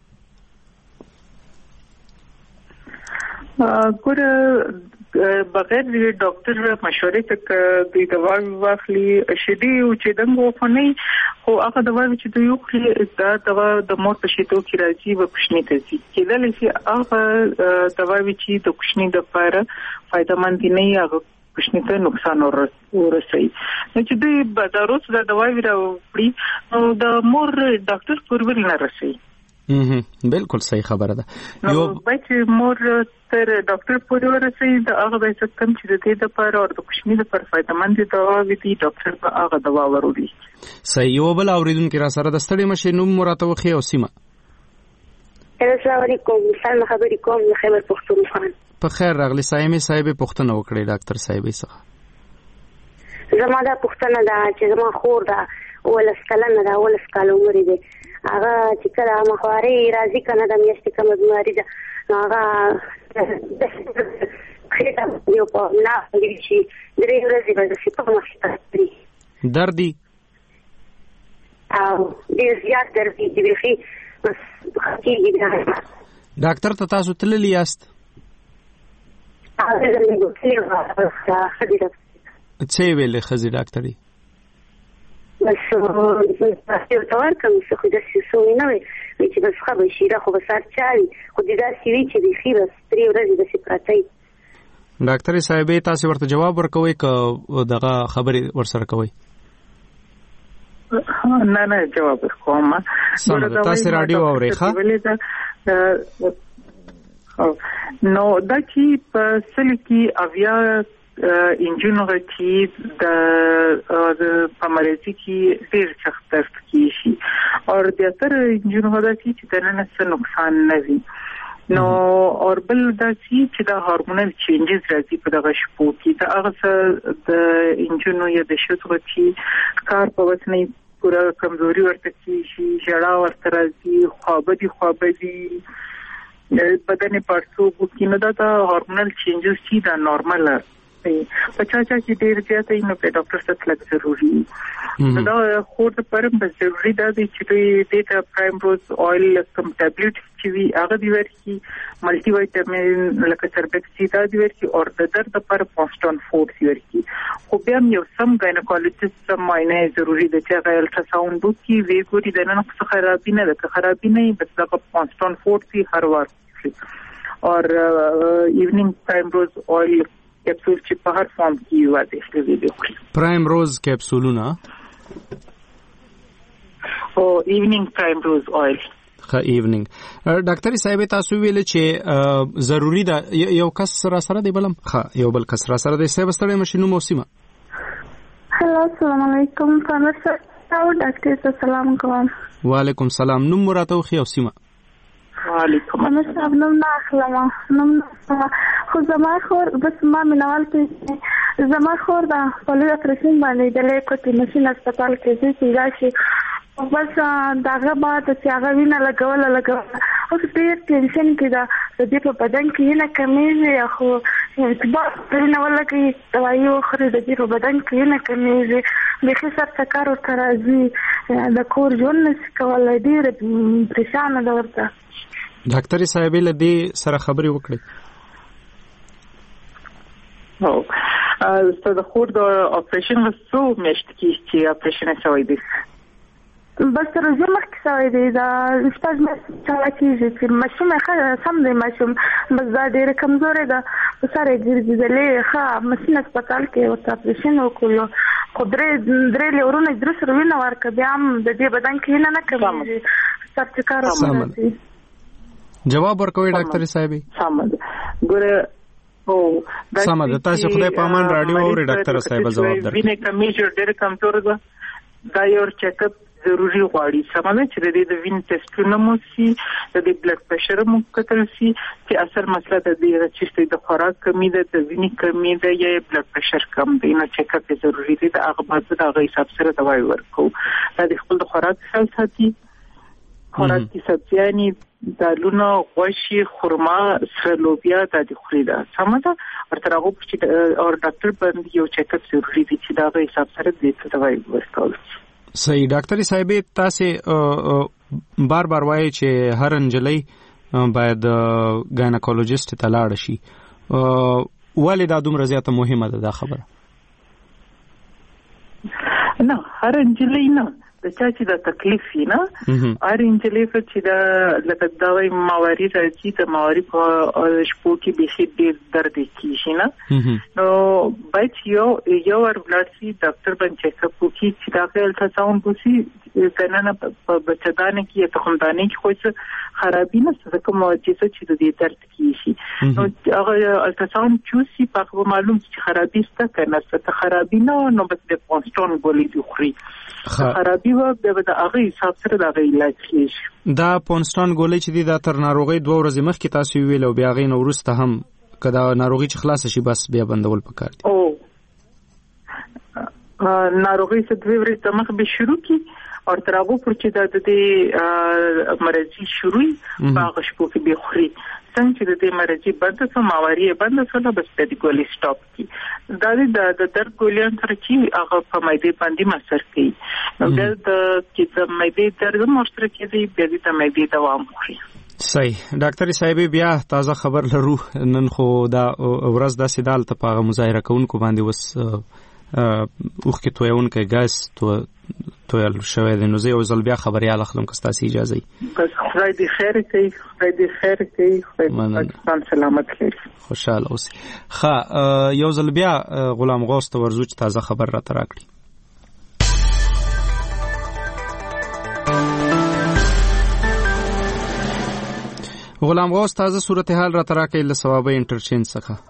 ګور بغیر د ډاکټر مشورې ته د دوا واخلي شدي او چې دغه خونې خو هغه دوا چې دوی خو دا دوا د مور په شتو کې راځي و کوښنی ته چې کله چې هغه دوا چې د کوښنی د لپاره فائدمن دي نه هغه کوښنی ته نقصان ورسوي نو چې دوی بازارو څخه د دوا ویراوړي نو د مور ډاکټر پرول نه رسي. هم بالکل صحیح خبره ده. یو بچ مور تر ډاکټر پورې ورسېږي دا هغه د سکم چې د دې لپاره او د کوښنی لپاره فائدمن دي دوا وي ډاکټر په هغه دوا وروړي. صحیح. یو بل اوریدونکو را سره د ستړي مشه نوم مراته وخی او سیمه. السلام علیکم سلام خبرې کوم خبر پښتونخوا. په خیر راغلی سایمه صاحب پښتنه وکړي ډاکټر صاحب څخه. زما دا پښتنه دا چې زما خور دا ولس کلن دا ولس کال عمر دی هغه چې کله مخواري راځي کنه د میاشتې کوم بیماری ده هغه خېټه یو په لا شي درې ورځې به شي په مخته دردي او دې زیات دردي چې بيخي بس خېږي. ډاکټر ته تاسو تللی یاست؟ هغه زموږ څه خدي څه ویلې خزي ډاکټري؟ بس یو تور کوم څه خو د سیسو نه وي چې بس خو به شي خو به سار چاري خو دې دا سی وی چې د خیر ستري ورځې د سپراتای. ډاکټر صاحب تاسو ورته جواب ورکوي ک دغه خبري ورسره کوي؟ نه نه جواب کوم. تاسو رادیو اورئ ښه؟ نو دا چې په سلکی اویا انجنونو چې د پمرېزي کې ډېر سخت درد کیږي او د تر انجنونو دا چې د نن څه نقصان نه وي نو اور بل دا چې د هورمونل چینجز راځي په دغه شپو کې دا هغه د انجنونو یا د شوتو چې کار په وسنۍ پورا کمزوري ورته کیږي جړا ورته راځي خوابدي خوابدي بدن پړسو کې نه دا هورمونل چینجز چې دا نورمال پچا چا چې ډېر زیات نو په ډاکټر سره تلل ضروري دا خو د پرم به ضروري دا چې د ډیټا پرایم روز اویل کم ټابلیټ چې وی هغه دی ورکی ملټي وایټامین لکه سربیکس چې دا دی ورکی او د درد لپاره پوسټون فورس ورکی خو بیا یو سم ګاینکولوژیست سم ماینه ضروري د چې هغه الټراساوند وکي وی ګوري د نن څه خرابې نه ده خرابې نه بس دا پوسټون فورس هر وخت اور ایوننګ پرایم روز اویل کیپسول چې په هر فارم کې واده شوی دی پرایم روز کیپسولونه او ایوننګ پرایم روز اویل ښه ایوننګ ډاکټر صاحب تاسو ویل چې ضروری ده یو کس سره سره دی بلم ښه یو بل کس سره سره دی صاحب ستړي مشینو موسمه هلو السلام علیکم فامر سر او ډاکټر ته سلام کوم. وعلیکم سلام. نوم مراته خو او سیمه. وعلیکم السلام. نوم نه اخلم نوم خو زما خور بس ما منوال کې زما خور دا په لوی اپریشن باندې د لیکوټي ماشين هسپتال کې چې راشي بس داغه بعد چې هغه وینه لګول لګول اوس ډېر ټینشن کې دا د دې په بدن کې نه کمیږي خو چې نه ولګي دوايي خوري د دې په بدن کې نه کمیږي به څه څکار او ترازی د کور ژوند نشي کولای ډېر پریشان ده ورته. ډاکټر صاحب له دې سره خبرې وکړي. او ستاسو د خور د اپریشن وسو مشت کې چې اپریشن شوی دی بس تر زه مخکې شوی دی دا شپږ میاشتې چاله کېږي چې ماشوم ښه سم دی ماشوم بس دا ډېره کمزورې ده په سر یې ګرځېدلې ښه ماشین هسپتال کې ورته اپریشن وکړو خو درې درې لیورونه درې سره وینه ورکړه بیا هم د دې بدن کې وینه نه کمیږي سرچکار راځي. جواب ورکوي ډاکټر صاحب. سم ده ګوره او سم ده تاسو خدای په امان رادیو اوري ډاکټر صاحب جواب درکړي. وینه کمیږي ډېر کمزور ده دا یو چیک اپ ضروري غواړي سمه چې د دې د وین ټیسټونه مو سي د دې بلډ پريشر مو کتل سي چې اصل مسله د دې چې د خوراک کمی ده د وینې کمی ده یا بلډ پريشر کم دی نو چیک اپ ضروري دی د هغه بعد د هغه حساب سره دوايي ورکو دا د خپل خوراک خیال ساتي خوراک کې سبزیانی دالونه غوښې خرما سره لوبیا د دې خوري ده سمه ده ورته هغه چې او ډاکټر باندې یو چیک اپ ضروري دی چې دا هغه حساب سره د دوايي ورکول. صحیح ډاکټر صاحب تاسو بار بار وایي چې هر انجلۍ باید ګاینکولوژیست ته لاړ شي ولې دا دومره زیاته مهمه ده دا خبره؟ نه هر انجلۍ نه د چا چې د تکلیف نه هر انجلۍ چې د لکه دوايي مواري راځي د مواري په شپو کې به ډېر درد کیږي نه نو باید یو یو ور بلارسي ډاکټر باندې چیک اپ وکړي چې دا خپل تاسو وګورئ کنه په بچدانه کې ته خمدانه کې خو خرابې نه څه کوم چې د دې درد کیږي نو هغه الټراساوند چوسي په معلوم چې خرابې ست کنه ست خرابې نه نو بس د پونستون ګولې دی خوري خرابې و د هغه حساب سره د هغه علاج کیږي. دا پونستون ګولې چې دی د تر ناروغي دوه ورځې مخکې تاسو ویل او بیا غي نو ورسته هم کدا ناروغي چې خلاص شي بس بیا بندول پکار دي. او ناروغي څه دوه ورځې مخ به شروع کی او تر هغه پر چې د دې مرضی شروع باغ شپو کې به خوري څنګه چې د دې مرضی بند څه ماوري بند څه بس د ګولې سټاپ کی دا د درد ګولې تر چې هغه په مېدې باندې مسر کوي نو د چې د مېدې درد مشترک دی به د مېدې دوام کوي. صحیح ډاکټر صاحب بیا تازه خبر لرو نن خو دا ورځ د سیدال ته په مظاهره کوونکو باندې وس اوخ کې تویون کې غاز تو تویل شوی د نو زه یو ځل بیا خبريال اخلم که تاسو اجازه ای. بس خدای دې خیر کوي خدای دې خیر کوي خدای پاکستان سلامت کړي خوشاله اوسئ. ښه یو ځل بیا غلام غوث ته ورزو چې تازه خبر را تراکړي. غلام غوث تازه صورتحال را تراکړي له ثوابه انټرچینج څخه.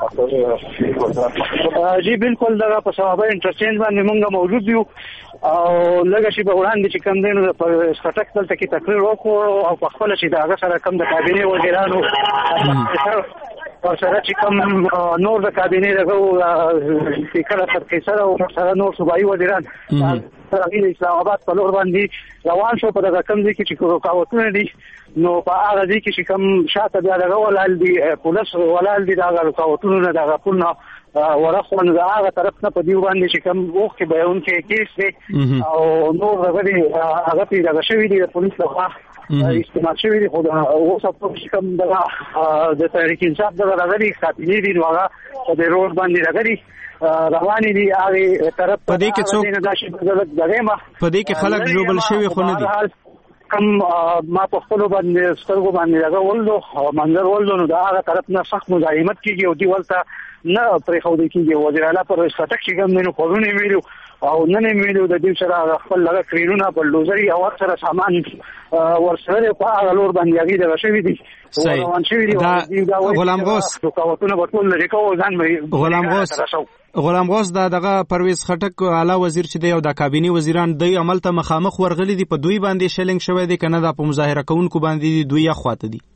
جی بالکل دا په ثوابه انټرچینج باندې موږ موجود یو او لږه شي په وړاندې چې کم دینو په سټک دلته کې تقریر وکړو او په خپل چې دا هغه سره کم د کابینه وزیرانو او سره چې کم نور د کابینه دغه فکر تر سره او سره نور صوبایي وزیران سره د اسلام آباد په لور باندې روان شو په دغه کم دي چې رکاوټونه دي نو په هغه دي چې کم شاته بیا دغه ولال دي پولیس ولال دي دغه رکاوټونه دغه پونه ورخوان دا هغه طرف نه په دی باندې چې کم وخت کې به اون کې کیس دی او نور هغه هغه په دغه شوی دی پولیس لخوا استعمال شوی دی خو دا اوس په کوم دغه د تحریک انصاف دغه راغلي خاطرې دي نو هغه په روډ باندې راغلي رواني دي هغه طرف په دې کې څوک په دې کې خلک جوړل شوی خو نه دي کم ما په خپل باندې سترګو باندې راغ ولدو او منظر ولدو نو دا هغه طرف نه سخت مزاحمت کیږي او دی ولته نه پرې خو دې کیږي وزیر اعلی پر سټک کې کوم نو قانوني ویلو او نن ویلو د دې سره خپل لږ کړینونه په لوزري او سره سامان ورسره په هغه لور باندې هغه د شوی دي صحیح دا غلام غوث حکومتونه ورته لري کوو ځان غلام غوث غلام غوث دا دغه پرویز خټک اعلی وزیر چې دی او د کابینه وزیران د عمل ته مخامخ ورغلي دي په دوی باندې شلنګ شوی دی کنه دا په مظاهره کوونکو باندې دوی اخواته دي.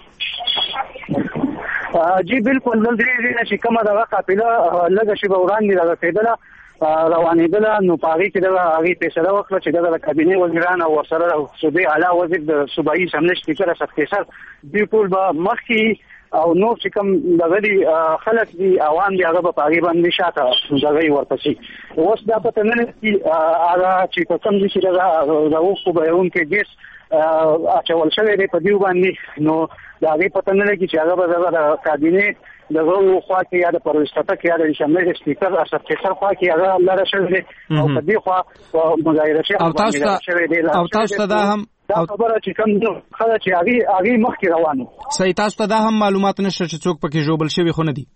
جی بالکل نن دې چې کومه دغه قافله لږه شی به وړاندې راغله روانېدله نو په هغې کې دغه هغې فیصله وکړه چې دغه د کابینې وزیران او ورسره صوبې اعلی وزیر د صوبایي اسمبلۍ سپیکر اسد قیصر دوی ټول به مخکې او نور چې کوم دغه دي خلک دي عوام دي هغه به په هغې باندې شاته دغه یې ورپسې اوس دا پته نه لري هغه چې په کوم ځای چې دغه د اوښکو بهیونکی ګیس اچول شوی دی په دیو باندې نو د هغې پته نه لګي چې هغه به دغه د کابینې دغه خوا کې یا د پرویز خټک یا د اسمبلۍ سپیکر اسد قیصر خوا کې هغه لاره شوی دی او په دې خوا په مظاهره شوی دی او تاسو ته دا هم دا خبره چې کوم خلک چې هغې هغې مخکې روانو صحیح تاسو ته دا هم معلومات نشته چې څوک پکې ژوبل شوي خو نه دي؟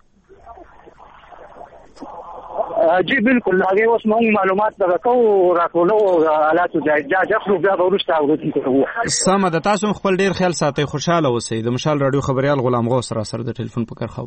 جی بالکل هغې اوس موږ معلومات دغه کوو راټولو او د حالاتو جاج اخلو بیا به وروسته اورېدونکو ته ووایو. سمه ده تاسو هم خپل ډېر خیال ساتئ خوشحاله اوسئ. د مشال راډیو خبریال غلام غوث را سره د ټلیفون په کرښه و.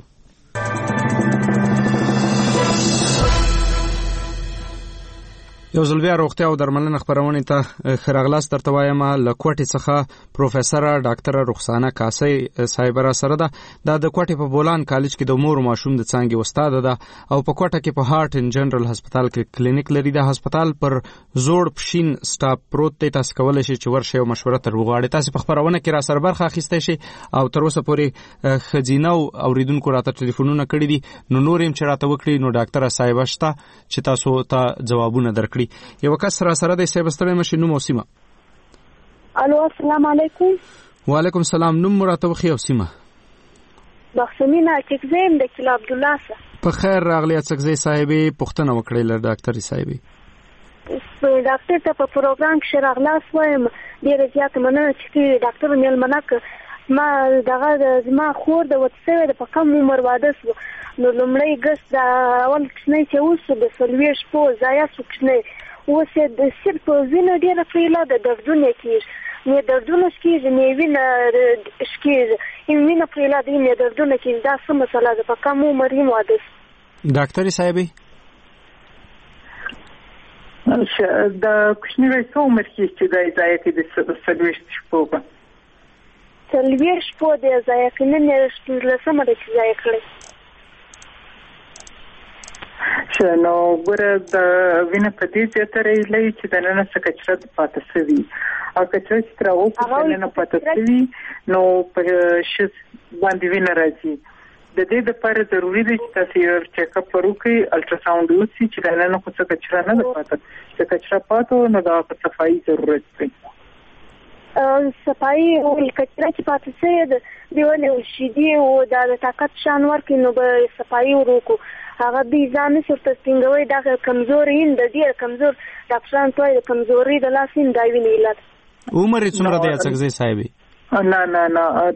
یو ځل بیا روغتیا او درملنه خپرونې ته ښه راغلاست درته وایم. له کوټې څخه پروفیسره ډاکټره رخسانه کاسۍ صاحبه را سره ده. دا د کوټې په بولان کالج کې د مور او ماشوم د څانګې استاده ده او په کوټه کې په هارت ان جنرال هسپتال کې کلینیک لري. دا هسپتال پر زوړ پښین سټاپ پروت دی. تاسو کولی شئ چې ورشئ او مشوره تر وغواړئ. تاسو په خپرونه کې را سره برخه اخیستی شئ او تر اوسه پورې ښځینه اوریدونکو راته ټلیفونونه کړي دي نو نور هم چې راته وکړي نو ډاکټره صاحبه شته چې تاسو ته جوابونه درکړي. یو کس را سره دی صاحب ستړی مشي نوم او سیمه. الو السلام علیکم. وعلیکم السلام. نوم مراته وخی او سیمه؟ بخښنه چکزیم د کلا عبد الله سره. په خیر راغلی چکزی صاحبې پوښتنه وکړئ له ډاکټر صاحبې. ډاکټر ته په پروګرام کې راغلاس وایم ډېر زیات مننه چې ډاکټر میلمنه ک ما دغه زما خور د وڅوي د په کم عمر واده سو نو لومړی ګس د اول کښنی چې اوس د سلویش په ځای سو کښنی اوس د سر په وینه ډېره فعاله د دردونه کېږي نو دردونه کېږي نو وینه کېږي وینه فعاله دي نو دردونه کېږي دا څه مسله ده په کم عمر یې واده ډاکټر صاحبې د کوچنی وای څو عمر کې چې د ځای کې د سلویش شپو په سلویش په د ځای کې نه نه لسمه د ځای کړی نو ګوره د وینه په دې زیاتره لای چې د نن څخه کچره پاتې سوي او کچره چې تر اوسه نه پاتې سوي نو په شس باندې وینه راځي. د دې لپاره ضروری دی چې تاسو یو چیک اپ وکړئ الټراساوند وکړئ چې د نن څخه کچره نه پاتې چې کچره پاتو نو دا په صفایي ضرورت دی. صفایي او کچره چې پاتې سوي د دیونه شیدي او د طاقت شان ورکې نو به صفایي ورکو هغه دې ځان سره څنګهوي دا کمزوري ان د ډیر کمزور ډاکټران ته د کمزوري د لاسین دا ویني علت. عمر یې څومره دی څنګه صاحب؟ نه نه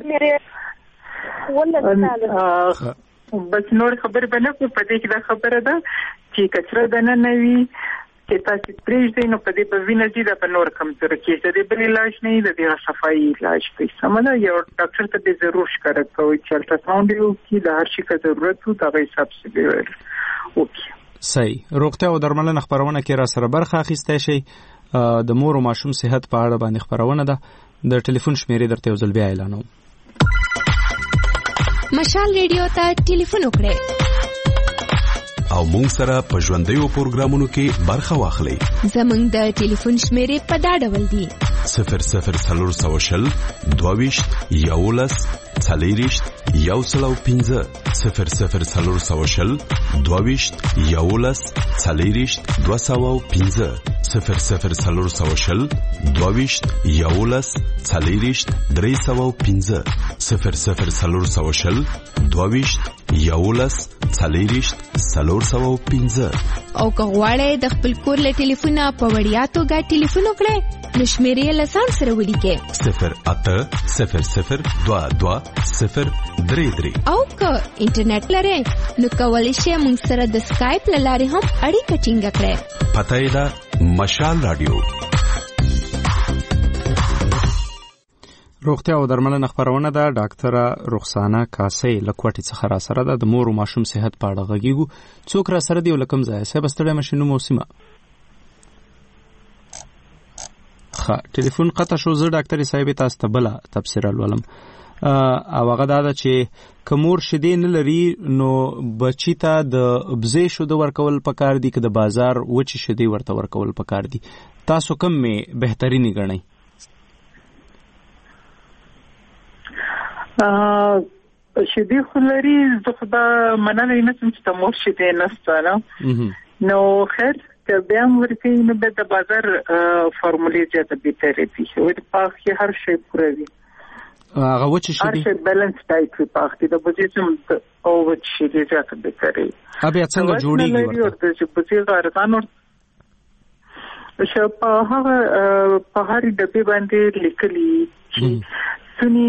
نه ولله بس نور خبر بنه په دې کې دا خبره ده چې کچره د نه نوي چې تاسو پریږدئ نو په دې په وینه دي د نور کمزور کېږي د بل علاج نه د دې صفایي علاج کوي. سمونه یو ډاکټر ته به ضرور ښکاره کوي چې الټراساوند یو کې د هر شي کا ضرورت وو دا غي حساب سي ویل. اوکې صحیح. روغتیا او درملنه خبرونه کې را سره برخه اخیستی شي. د مور او ماشوم صحت په اړه باندې خبرونه ده. د ټلیفون شمیرې درته یو ځل بیا اعلانوم. مشال ریډیو ته ټلیفون وکړئ او مونږ سره په ژوندیو پروګرامونو کې برخه واخلئ. زمونږ د ټلیفون شمیرې په دا ډول دي: صفر صفر څلور سوه شل دوه ویشت یولس څلېرویشت یو سل او پنځه صفر صفر څلور سوه شل دوه ویشت یولس څلېرویشت دوه سوه او پنځه صفر صفر څلور سوه شل دوه ویشت یولس څلېرویشت درې سوه او پنځه صفر صفر څلور سوه شل دوه ویشت یولس څلېرویشت څلور سوه او پنځه. او که غواړئ د خپل کور له ټلیفونه په وړیا توګه ټلیفون وکړئ نو شمیرې یې له ځان سره ولیکئ: صفر اته صفر صفر دوه دوه صفر درې درې. او که انټرنیټ لرئ نو کولی شئ موږ سره د سکایپ له لارې هم اړیکه ټینګه کړئ. پته یې ده مشال راډیو. روغتیا او درملنه خبرونه ده ډاکټره رخسانه کاسي لکوټی څخه را سره ده د مور او ماشوم صحت په اړه غږیږو. څوک را سره دی ولکم ځای سه بستړی مشینو موسمه خا ټلیفون قطع شو. زه ډاکټر صاحب تاسو ته بل تفسیر ولولم او هغه دا چې کمور شیدې نه لري نو بچی ته د بزې شو د ورکول پکار دي که د بازار وچی شیدې ورته ورکول پکار دي؟ تاسو کوم می بهترینی ګڼئ؟ شیدې خو لري زه خو دا مننه نه کوم چې د مور شیدې نشته نه نو خیر که بیا هم ورکوي نو بیا د بازار فارمولې زیاته بهترې دي ولې پاخ کې هر شی پوره وي هغه وچې شیدې هر شی بیلنس ډایټ وي پاخ کې د بچې څوم او وچې شیدې زیاته بهترې وي. بیا څنګه جوړېږي ورته چې بچې غارتان ورته چې په هغه په هر ډبې باندې لیکلي چې سنی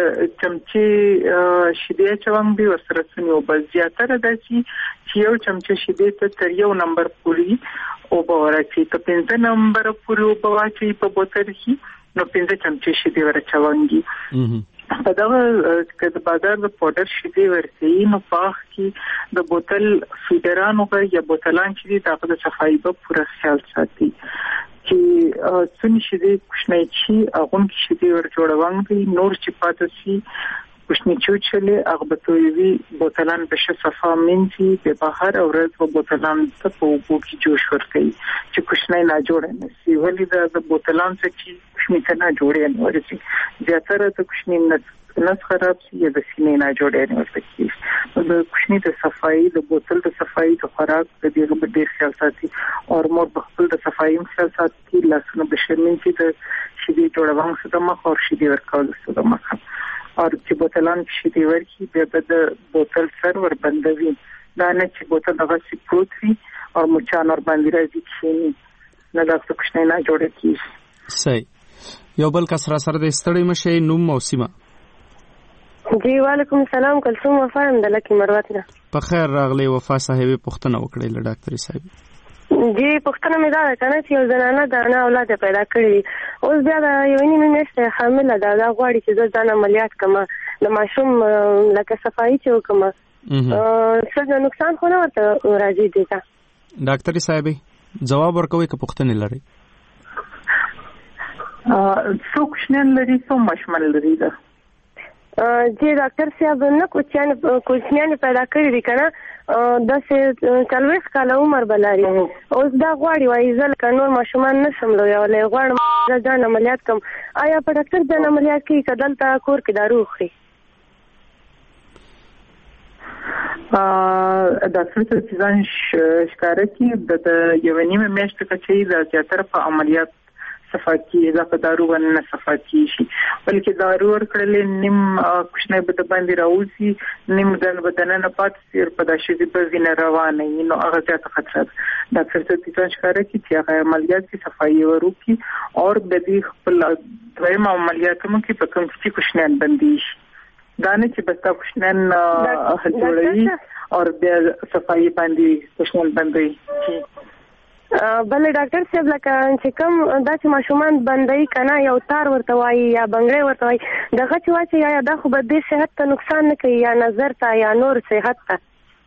چمچې شیدې چوم به ورسره سنی او بس زیاتره د چې یو چمچې شیدې ته تر یو نمبر پوری او بورچی ته پنځه نمبر پوری او بواچی په بوتل کې نو پنځه چمچې شیدې ورچوانګي. په دغه کې د بازار د پاوډر شیدې ورته نو پاخ کې د بوتل فیډرانو یا بوتلان چې دغه د صفایي په پوره خیال ساتي چې سنی شیدې کوښنی چې اغون کې شیدې ور جوړوانګي نور چې پاتې شي کوښنی چوچلې اغبتوي بوتلان په شفافه منځي په بهر او ورځ په بوتلان ته په وګو کې جوش ورکړي چې کوښنی نه جوړ نه شي ولې د بوتلان څخه چې کوښنی ته نه جوړي نه ورسي زیاتره د کوښنی نه نس خراب شي یا د سینې نه جوړي نه ورسي د کوښنی د صفایي د بوتل د صفایي د خوراک د دې په ډیر خیال ساتي او مور په خپل د صفایي خیال ساتي لاسونه به شرمین چې د شیدې جوړوان څه د مخ او شیدې ورکول څه د مخ او چې بوتلان شیدې ورکي به د بوتل سرور بندوي دا نه چې بوتل دغه سی پروت وي او مچان ور باندې راځي چې نه دا څه کوښنی نه جوړه کیږي. صحیح. یو بل کس را سره د ستړي مشه نوم موسمه. جی وعلیکم السلام کلثوم وفا د لکی مروت نه. په خیر راغلی وفا صاحب پوښتنه وکړه له ډاکټر صاحب. جی پوښتنه مې دا ده کنه چې یو زنانه د نه اولاد پیدا کړی اوس بیا د یو نیمه میاشتې حامله ده دا غواړي چې زه ځان عملیات کما د ماشوم لکه صفایي چې وکما څه نقصان خو نه ورته راځي دي تا ډاکټر صاحب جواب ورکوي که پوښتنه لري؟ څو کوښنیان لري څو ماشومان لري ده جی ډاکټر صاحب نه کوچیان کوچنیان پیدا کړی دي کنه د څه چلويخ کاله عمر بلاري اوس دا غواړي وایي زل کنور ماشومان نشم لوي ولې غواړم ځان عملیات کوم آیا په ډاکټر ځان عملیات کې کدل تا کور کې دارو خوري؟ ا ډاکټر ته ځان ښکارا کې د یو نیمه میاشتې کې د زیاتره په عملیات صفاکی دا په دارو باندې صفاکی شي بلکې دارو ورکړل نیم کوښنه به د باندې راوځي نیم د بدن نه پات سیر په داسې د بزینه روانه نو هغه ځات خطر ډاکټر ته ځان ښکارا کې چې هغه عملیات کې صفائی ورکي او د دې خپل دویم عملیات مو کې په کوم څه کوښنه بندي دا نه چې بس تا کوښنه جوړوي او د صفائی باندې کوښنه بندي. بل ډاکټر صاحب لکه چې کوم دا چې ماشومان بندي کنه یو تار ورته وایي یا بنگړې ورته وایي دغه چې واچي یا دا خو به د صحت ته نقصان نه کوي یا نظر ته یا نور صحت ته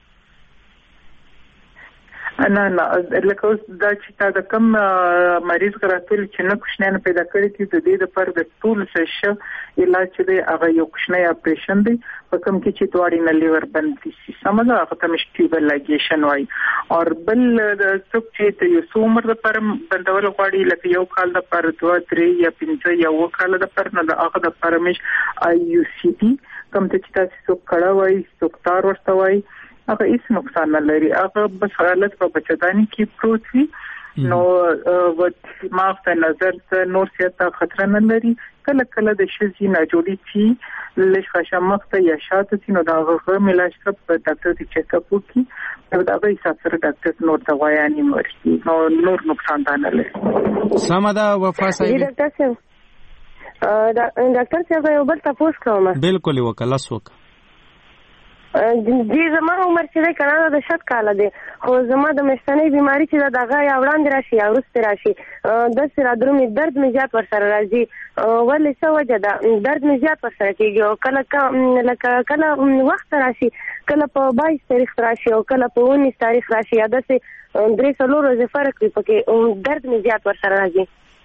نه نه لکه اوس دا چې تا د کوم مریض غراټول چې نه کوښنه پیدا کړی چې د دې د پر د ټول څه علاج دی هغه یو کوښنه اپریشن دی په کوم کې چې دوړې نه لیور بندي شي سمجه هغه ته مشټیبل لاګیشن وای او بل د څوک چې د یو عمر د پر بندول غواړي لکه یو کال د پر دوه درې یا پنځه یا و کال د پر نه د هغه د پرمش آی یو سی ټي کوم چې تاسو څوک کړه وای څوک تار ورته وای هغه هیڅ نقصان نه لري هغه بس حالت په بچداني کې پروت وي نو و دماغ ته نظر ته نور څه خطر نه لري کله کله د شې نه جوړي چې لږ خشمخ ته یا شاته سينو دا هغه ملاج ته په ډاکټر ته چیک اپ وکړي دا به حساب سره ډاکټر نور دوايانې مرسي نو نور نقصان نه لري. سمدا وفا صاحب ډاکټر صاحب ډاکټر صاحب یو بل تاسو کوم بالکل وکړه وک دې زما عمر چې دی کنه د شت کاله دی خو زما د مستنۍ بیماری چې ده دغه یا وړاندې راشي یا وروسته راشي داسې را درومي درد مې زیات ورسره راځي ولې څه وجه ده درد مې زیات ورسره کېږي او کله لکه کله وخت راشي کله په بایس تاریخ راشي او کله په اونیس تاریخ راشي یا داسې درې څلور ورځې فرق وي پکې درد مې زیات ورسره راځي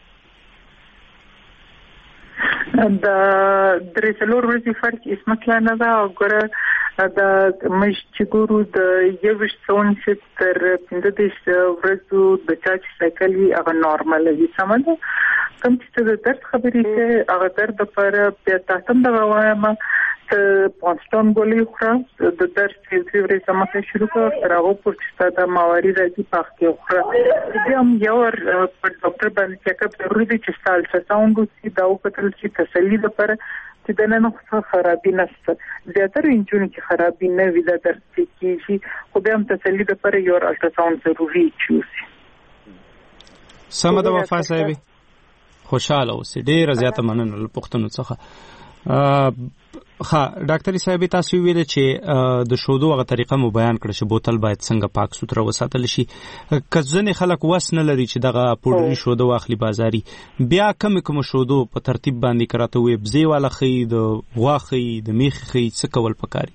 د درې څلور ورځې فرق هیڅ مسله نه ده او ګوره دا مش چې ګورو د یوش څون چې تر پنځه دېرش ورځو د چا چې سایکل وي هغه نارمل وي سمه ده کوم چې د درد خبرې چې هغه درد لپاره بیا تاسو دغه وایم ته پانستون ګولۍ خوره د درد چې درې ورځې مخکې شروع کړه تر هغه پورې چې دا ماوري راځي پاکې خوره بیا هم یو ور پر ډاکټر باندې چیک اپ ضروري دی چې الټراساوند وکړي دا وکړل چې تسلی لپاره چې د نن خو خرابې نشته زیاتره انجونې چې خرابې نه وي دا درد کېږي خو بیا هم تسلی لپاره یو الټراساوند ضروري چوسي سمه ده وفا صاحب خوشاله اوسې ډېره زیاته مننه له پوښتنو څخه ها ډاکټر صاحب تاسو ویل چې د شودو هغه طریقه مو بیان کړه چې بوتل باید څنګه پاک سوتره وساتل شي کځنې خلک وس نه لري چې دغه پوډري شودو واخلي بازاري بیا کوم کوم شودو په ترتیب باندې کراته وي بزی والا خي د غواخي د میخ خي څه کول پکاري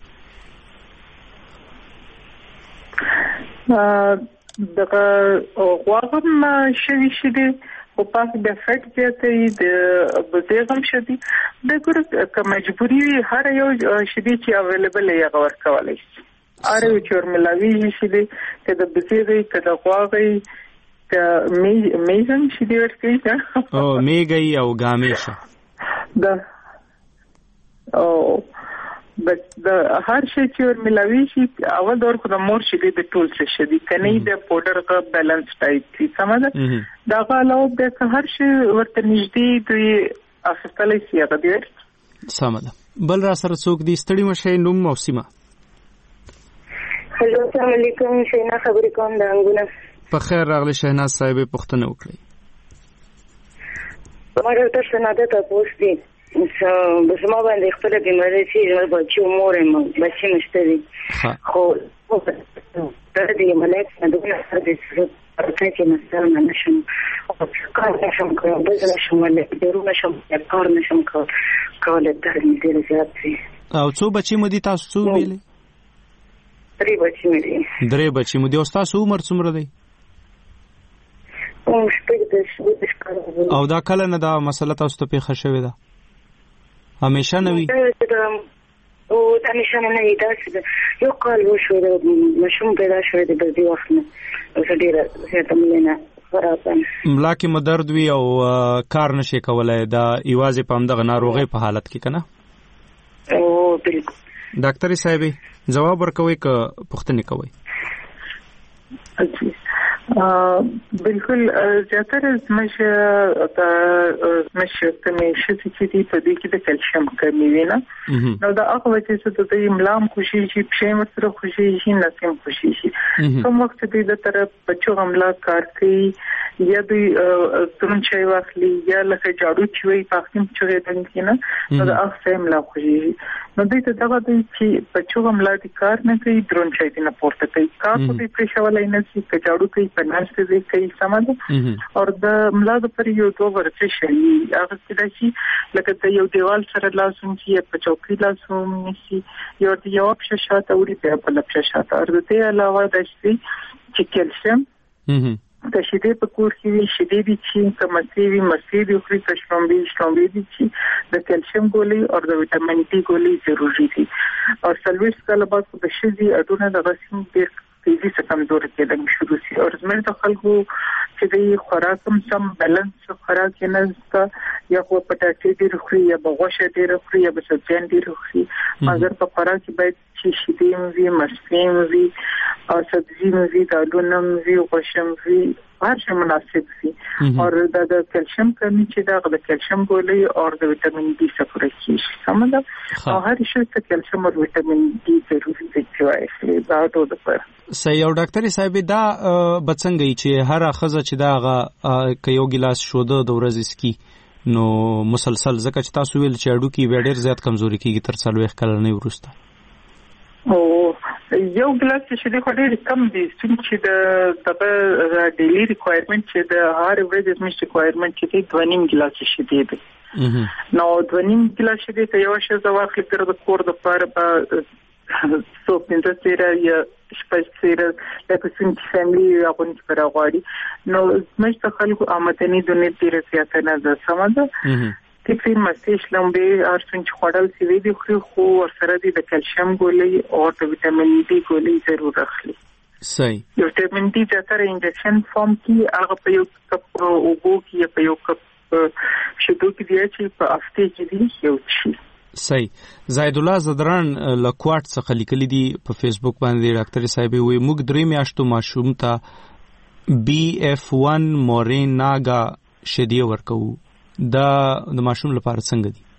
دغه غواغم شوي شي دي او پاک د فټ زیاتې د بزیغم شدي د ګور که مجبوری هر یو شدي چې اویلیبل یې غوړ کولای شي اره یو چور ملاوي شي چې د بزیغي کده غواغي ک می میزم شدي ورته او میګي او ګامیشه د او بس د هر شي چې ور ملاوي شي اول دور خو د مور شي د ټول څه شي کني د پودر کا بیلانس ټایپ کی سمجه دا غواړو د هر شي ورته نږدې دوی اخستلې شي هغه دی سمجه بل را سره څوک دي ستړي مشه نوم او سیمه هلو السلام علیکم شینا خبرې کوم د انګونه په خیر راغلی شهناز صاحب پوښتنه وکړئ ما ډاکټر سناده تاسو دي زما باندې خپل بیماری چې بچو مورم بچی مشته دي خو دا دې ملک نه دوه سره دې څه چې مثلا نشم کار نشم کولای د نشم ولې ضروري نشم کار نشم کولای د دې ډیر زیات دي او څو بچی مو دي تاسو څو ویلې درې بچی مې دي درې بچی مو دي او تاسو عمر څومره دی او دا کله نه دا مسله تاسو ته پیښه شوې ده همیشه نوی او همیشه نه وي داسې یو کال وشو د مشوم پیدا شوی دی په دې وخت نه اوس ډېره زیاته مینه خرابه ملا کې مو درد وي او کار نشي کولای دا یوازې په همدغه ناروغۍ په حالت کې که نه او بالکل ډاکټر صاحب ځواب ورکوئ که پوښتنې کوئ بالکل زیاتره زمشه د زمشه کمې شې چې دی په دې کې د کلسیم کمی وي نه نو دا هغه وجه چې د املام خوشي شي پښې متره خوشي شي نسیم خوشي شي کوم وخت دې د طرف بچو حمله کار کوي یا دوی ترون چای واخلي یا لکه جاړو چوي پاکیم چوي دنګ نه نو دا هغه املا خوشي شي نو دې ته دا د چې بچو حمله دي کار نه کوي درون چای دې نه پورته کوي کار په دې پېښولای نه چې جاړو کوي پنځه دې کوي سمه او د ملا د پر یو دوه ورته شي هغه چې دشي لکه د یو دیوال سره لاسون چې په چوکۍ لاسون نشي یو د یو اپشه شاته وړي په بل اپشه شاته او د دې علاوه د شي چې کلسیم د شیدې په کور کې وي شیدې دي چې کمسي وي مسي دي خو چې شلومبي شلومبي دي چې د کلسیم ګولۍ او د وټامین ډي ګولۍ ضروري دي او سلويس کله بعد د شیدې اډونه د غسیم ډیر تیزی سے کمزور کېدل شروع شي او زموږ د خلکو چې د خوراک هم سم بیلانس خوراک نه نسته یا خو پټاټې ډېر خوري یا بغوشه ډېر خوري یا بسجان ډېر خوري مګر په خوراک کې باید چې شیدې وي مستې وي او سبزي وي دالونه وي غوښه وي هر څه مناسب وي او د کلسیم کمی چې دا د کلسیم ګولۍ او د وټامین ډي څخه راکېږي سمه او هر شي ته کلسیم او وټامین ډي ضروري دي چې واخلي دا ټول پر صحیح او ډاکټر صاحب دا بڅنګي چې هر اخزه چې دا غا ک یو ګلاس شوده د ورځې سکی نو مسلسل زکه چې تاسو ویل چې اډو کې ډېر زیات کمزوري کیږي تر څلويخ کلنې ورسته او یو ګلاس شیدې خو ډېر کم دي چې د دغه ډیلی ریکوایرمنت چې د هر ورځې زموږ ریکوایرمنت چې دوه نیم ګلاس شیدې دي نو دوه نیم ګلاس شیدې ته یو شی زواخلي تر د کور د پاره په سو پنځه تیرا یا شپږ تیرا لکه څنګه فیملی راغون چې پر غواړي نو زموږ ته خلکو آمدنی د نه تیر زیاته نه ده سمده تکفین مستیش لمبه ارسون چې خوړل سی وی دی خو ورسره د کلشیم ګولۍ او د وټامین ډي ګولۍ ضرور اخلي صحیح یو وټامین ډي چې تر انجکشن فارم کې هغه په یو کپ اوبو کې په یو کپ شیدو کې دی چې په هفته کې دی یو شي صحیح زید الله زدران لکواټ څخه لیکلي دي په فیسبوک باندې ډاکټر صاحب وي موږ درې میاشتو ماشوم ته بی اف ون موریناګا شیدې ورکو دا د ماشوم لپاره څنګه دي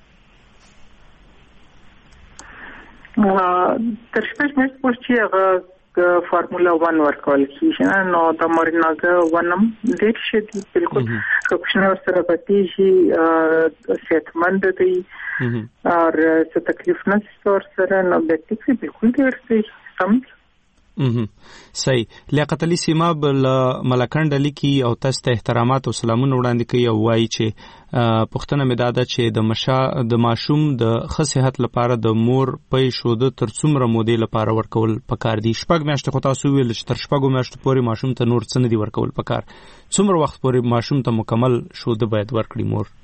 تر شپږ میاشتې پورې هغه فارمولا ون ورکول کیږي نو د موریناګا ونم ډېر ښه دي بالکل کوښښ سره پاتې شي صحتمند دي او څه تکلیف نه سره نو د تکلیف بالکل ډېر سم صحیح لیاقت علي سیما بل ملکند لیکي او تاسو ته احترامات او سلامونه وړاندې کوي او وایي چې پښتنه مداده چې د مشا د ماشوم د ښه صحت لپاره د مور پي شوده تر څومره مودې لپاره ورکول پکار دي شپږ میاشتې خو تاسو ویل چې تر شپږو میاشتو پورې ماشوم ته نور څه نه دي ورکول پکار څومره وخت پورې ماشوم ته مکمل شوده باید ورکړي مور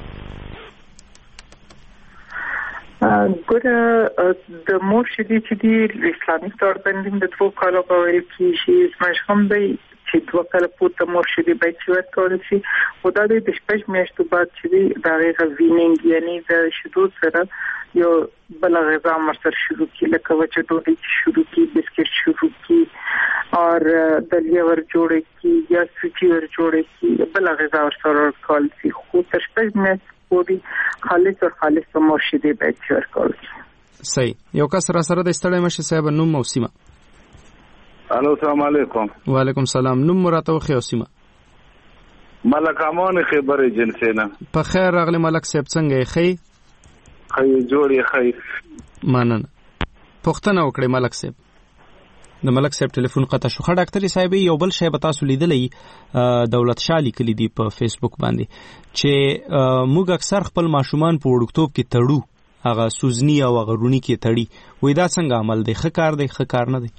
ګوره د مور شیدې چې دی اسلامي طور باندې د دوه کالو په ویل کې شي زموږ هم دی چې دوه کاله پورته مور شیدې باید چې ورکول شي خو دا د شپږ میاشتو بعد چې دی د هغې وینینګ یعنی د شیدو سره یو بله غذا مرسره شروع کړي لکه وچه ډوډۍ شروع کړي بسکټ شروع کړي او دلیه ور جوړې کړي یا سوچي ور جوړې کړي بله غذا ورسره ورکول شي خو تر شپږ میاشتې پورې خالص او خالص مور شیدې باید چې ورکول شي صحیح یو کس را سره د ستړی مشه صاحب نوم او سیمه الو السلام علیکم وعلیکم السلام نوم مراته خو سیمه ملک امان خبر جنسینا په خیر راغلی ملک صاحب څنګه خې خې جوړې خې مننه پښتنه وکړې ملک صاحب د ملک صاحب ټلیفون قطع شو. خړ ډاکټر صاحب یو بل شی به تاسو لیدلې دولت شاه لیکلي دی په فیسبوک باندې چې موږ اکثر خپل ماشومان په وړکتوب کې تړو هغه سوزنی او غرونی کې تړي وای دا څنګه عمل دی ښه کار دی ښه کار نه دی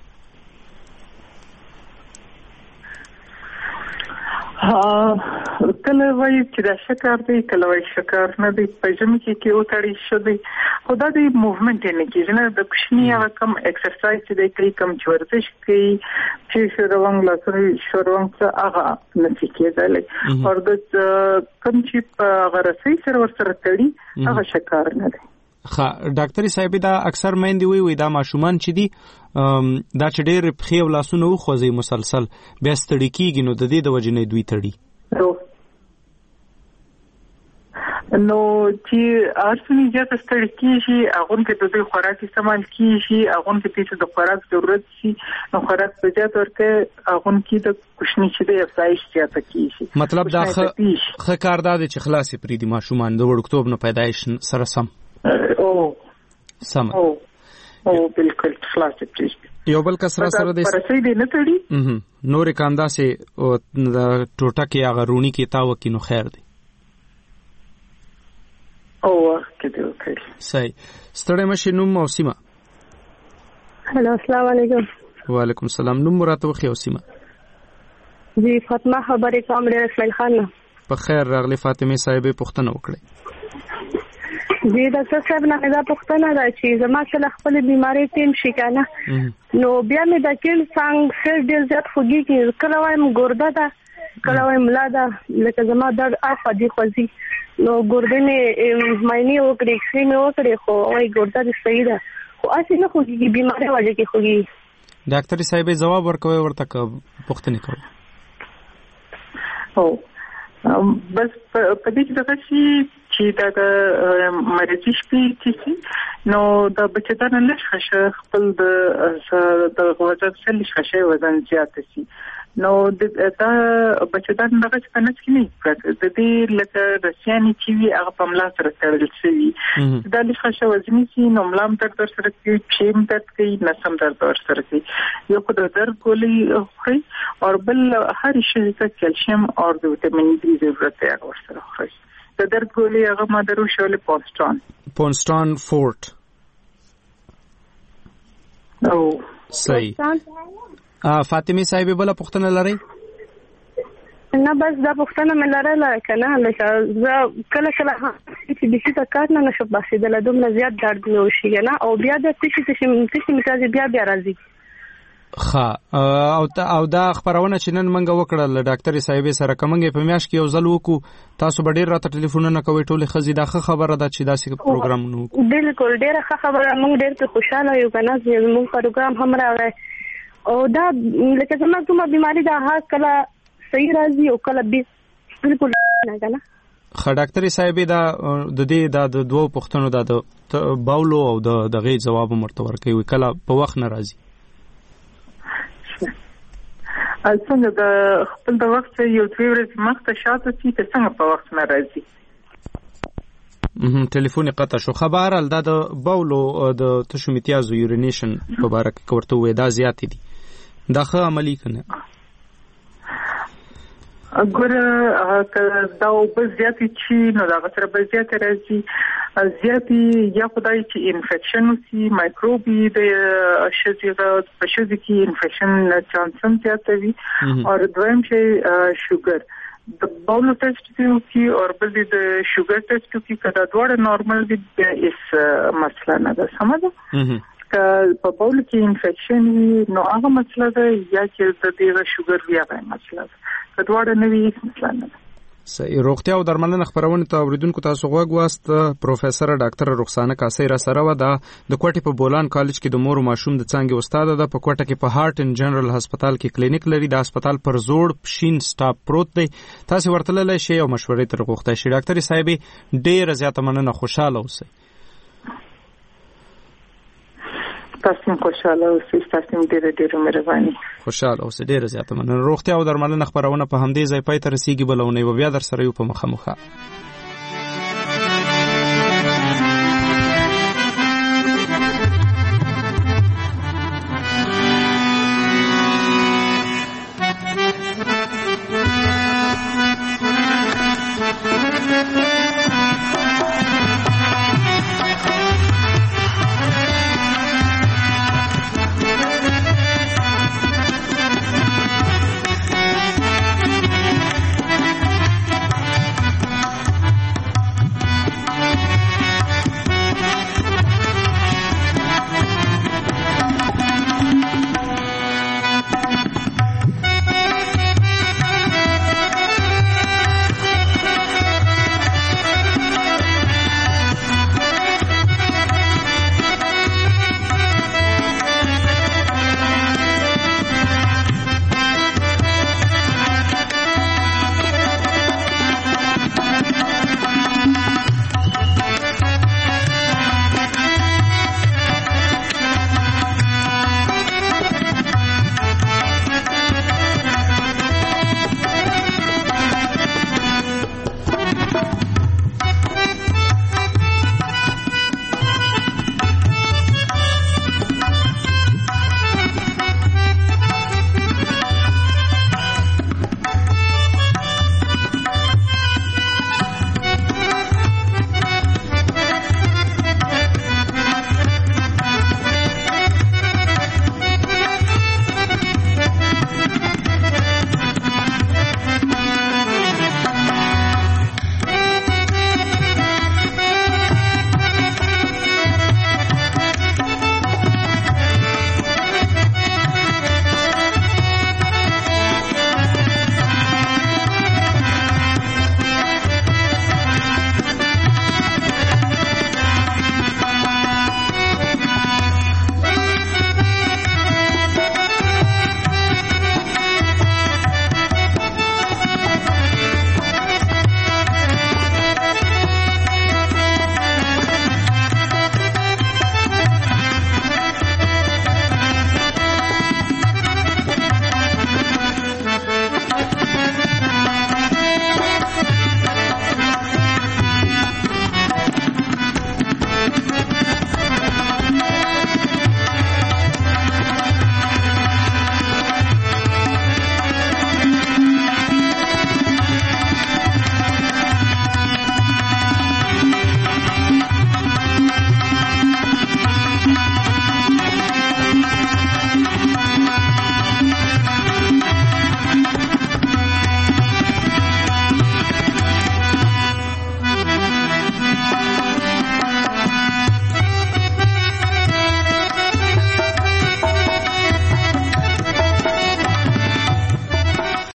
ها کله وایي چې دا شکار دی کله وایي شکار نه دی په ژمي کې کې وتړي شو دی خو دا د موومنت نه کېږي نه د کوچني هغه کم ایکسرسایز چې دی کوي کم چې ورزش کوي چې شروانګ لاسره شروانګ څه هغه نه کېږي او د کم چې په غرسي سره ورسره تړي هغه شکار نه دی. خا ډاکټر صاحب دا اکثر مېندې وی وی دا ماشومان چې دي دا چې ډېر پخې او لاسونه وخوځي مسلسل بیا ستړي کیږي نو د دې د وجې نه دوی تړي نو چې ارسنی جته ستړي کیږي هغه کې د دوی خوراک استعمال کیږي هغه کې چې د خوراک ضرورت شي نو خوراک په ځای ورته هغه کې د کوشنی چې د افزایش زیاته کیږي مطلب دا ښه کار دا چې خلاصې پرې دي ماشومان د وړکتوب نه پیدایش سره سم او سم او او بالکل خلاص پریږدي یو بل کس را سره د پرسې دی نه تړي نور کاندا سي او د ټوټه کې هغه رونی کې تاو کې نو خیر دی او کې دی اوکې صحیح ستړی مشه نوم او سیمه هلو السلام علیکم وعلیکم السلام نوم راته وخی او سیمه جی فاطمه خبرې کوم ډېر اسماعیل خان په خیر راغلی فاطمه صاحب پوښتنه وکړه جی ډاکټر صاحب نه دا پوښتنه ده چې زما سره خپل بیماری تیم شي کنه نو بیا مې د کېل څنګه سر ډېر زیات خوږي کې کله وایم ګورده ده کله وایم ملا ده لکه زما درد اخوا دي خوځي نو ګورده مې مایني وکړې اکسرې مې وکړې خو وايي ګورده دې صحیح ده خو اصلي نه خوږي بیماری وجه کې خوږي ډاکټر صاحب جواب ورکوي ورته پوښتنه کوي او بس په دې کې دا چې چې د مرضی شپې چې نو د بچدان نه خشه خپل د د وزن سل خشه وزن زیات شي نو د دا بچدان دغه څه نه کینی د دې لکه د سیاني چې وی هغه په ملا سره تړل شي دا د خشه وزن سي نو ملام تر تر سره کې چیم درد کوي نسم درد ور سره کوي یو خو د درد ګولۍ خوري او بل هر شي ته کیلشیم او د ویټامین ډي ضرورت دی ور سره خوري د درد ګولۍ هغه مادرو شول پونستان پونستان فورت او صحیح فاطمه صاحب بل پوښتنه لري نه بس دا پوښتنه مې لرله کنه لکه زه کله کله چې د شي کار نه نشم باسي د دومره زیات درد نه وشي نه او بیا د تشي تشي تشي متازي بیا بیا راځي ښه او او دا خبرونه چې نن منګه وکړه له ډاکټر صاحب سره کومنګ په میاش کې یو ځل وکړو تاسو به ډیر راته ټلیفونونه کوي ټول خزي دا خبره ده چې دا سي پروګرام نو بالکل ډیره خبره موږ ډیر خوشاله یو کنه چې موږ پروګرام هم راغی او دا لکه څنګه کومه بیماری دا ها کله صحیح راځي او کله بالکل نه کنه خا ډاکټر صاحب دا د دې د دوه پوښتنو د باولو او د دغه جواب مرته ورکوي کله په وخت نه راځي څنګه د خپل د وخت یو دوه ورځې مخته شاته چې څنګه په وخت نه راځي مهم ټلیفون قطع شو خبرال دا د باولو د تشمیتیازو یورینیشن په باره کې ورته وې دا زیات دي دا ښه عملی کنه ګوره دا به زیات چې نو دا سره به زیات راځي زیات یا خدای چې انفیکشن وسی مایکروبي د شذیره په شذې کې انفیکشن چانس هم زیات وي او دویم چې شوګر د باولو ټیسټ کوي او بل د شوګر ټیسټ کوي کله دواړه نارمل دي اس مسله نه ده سمجه که په باولو کې انفیکشن وي نو هغه مسله ده یا چې د دې شوګر وی هغه مسله ده که دواړه نه وي مسله نه ده صحیح روغتیا او درملنه خبرونه ته اوریدونکو تاسو غوږ واست پروفیسور ډاکټر رخسانه کاسي را سره و دا د کوټې په بولان کالج کې د مور او ماشوم د څنګه استاد ده په کوټه کې په هارت ان جنرال هسپتال کې کلینیک لري د هسپتال پر زوړ پشین سټاپ پروت دی تاسو ورتللی شئ او مشورې تر غوښته شئ ډاکټر صاحب ډیر زیاته مننه خوشاله اوسئ تاسو خوشاله اوسئ تاسو ډیر ډیر مهرباني خوشاله اوسئ ډیر زیاته مننه روغتیا او درملنه خبرونه په همدې ځای پای ته رسیدي بلونه بیا در سره یو په مخه مخه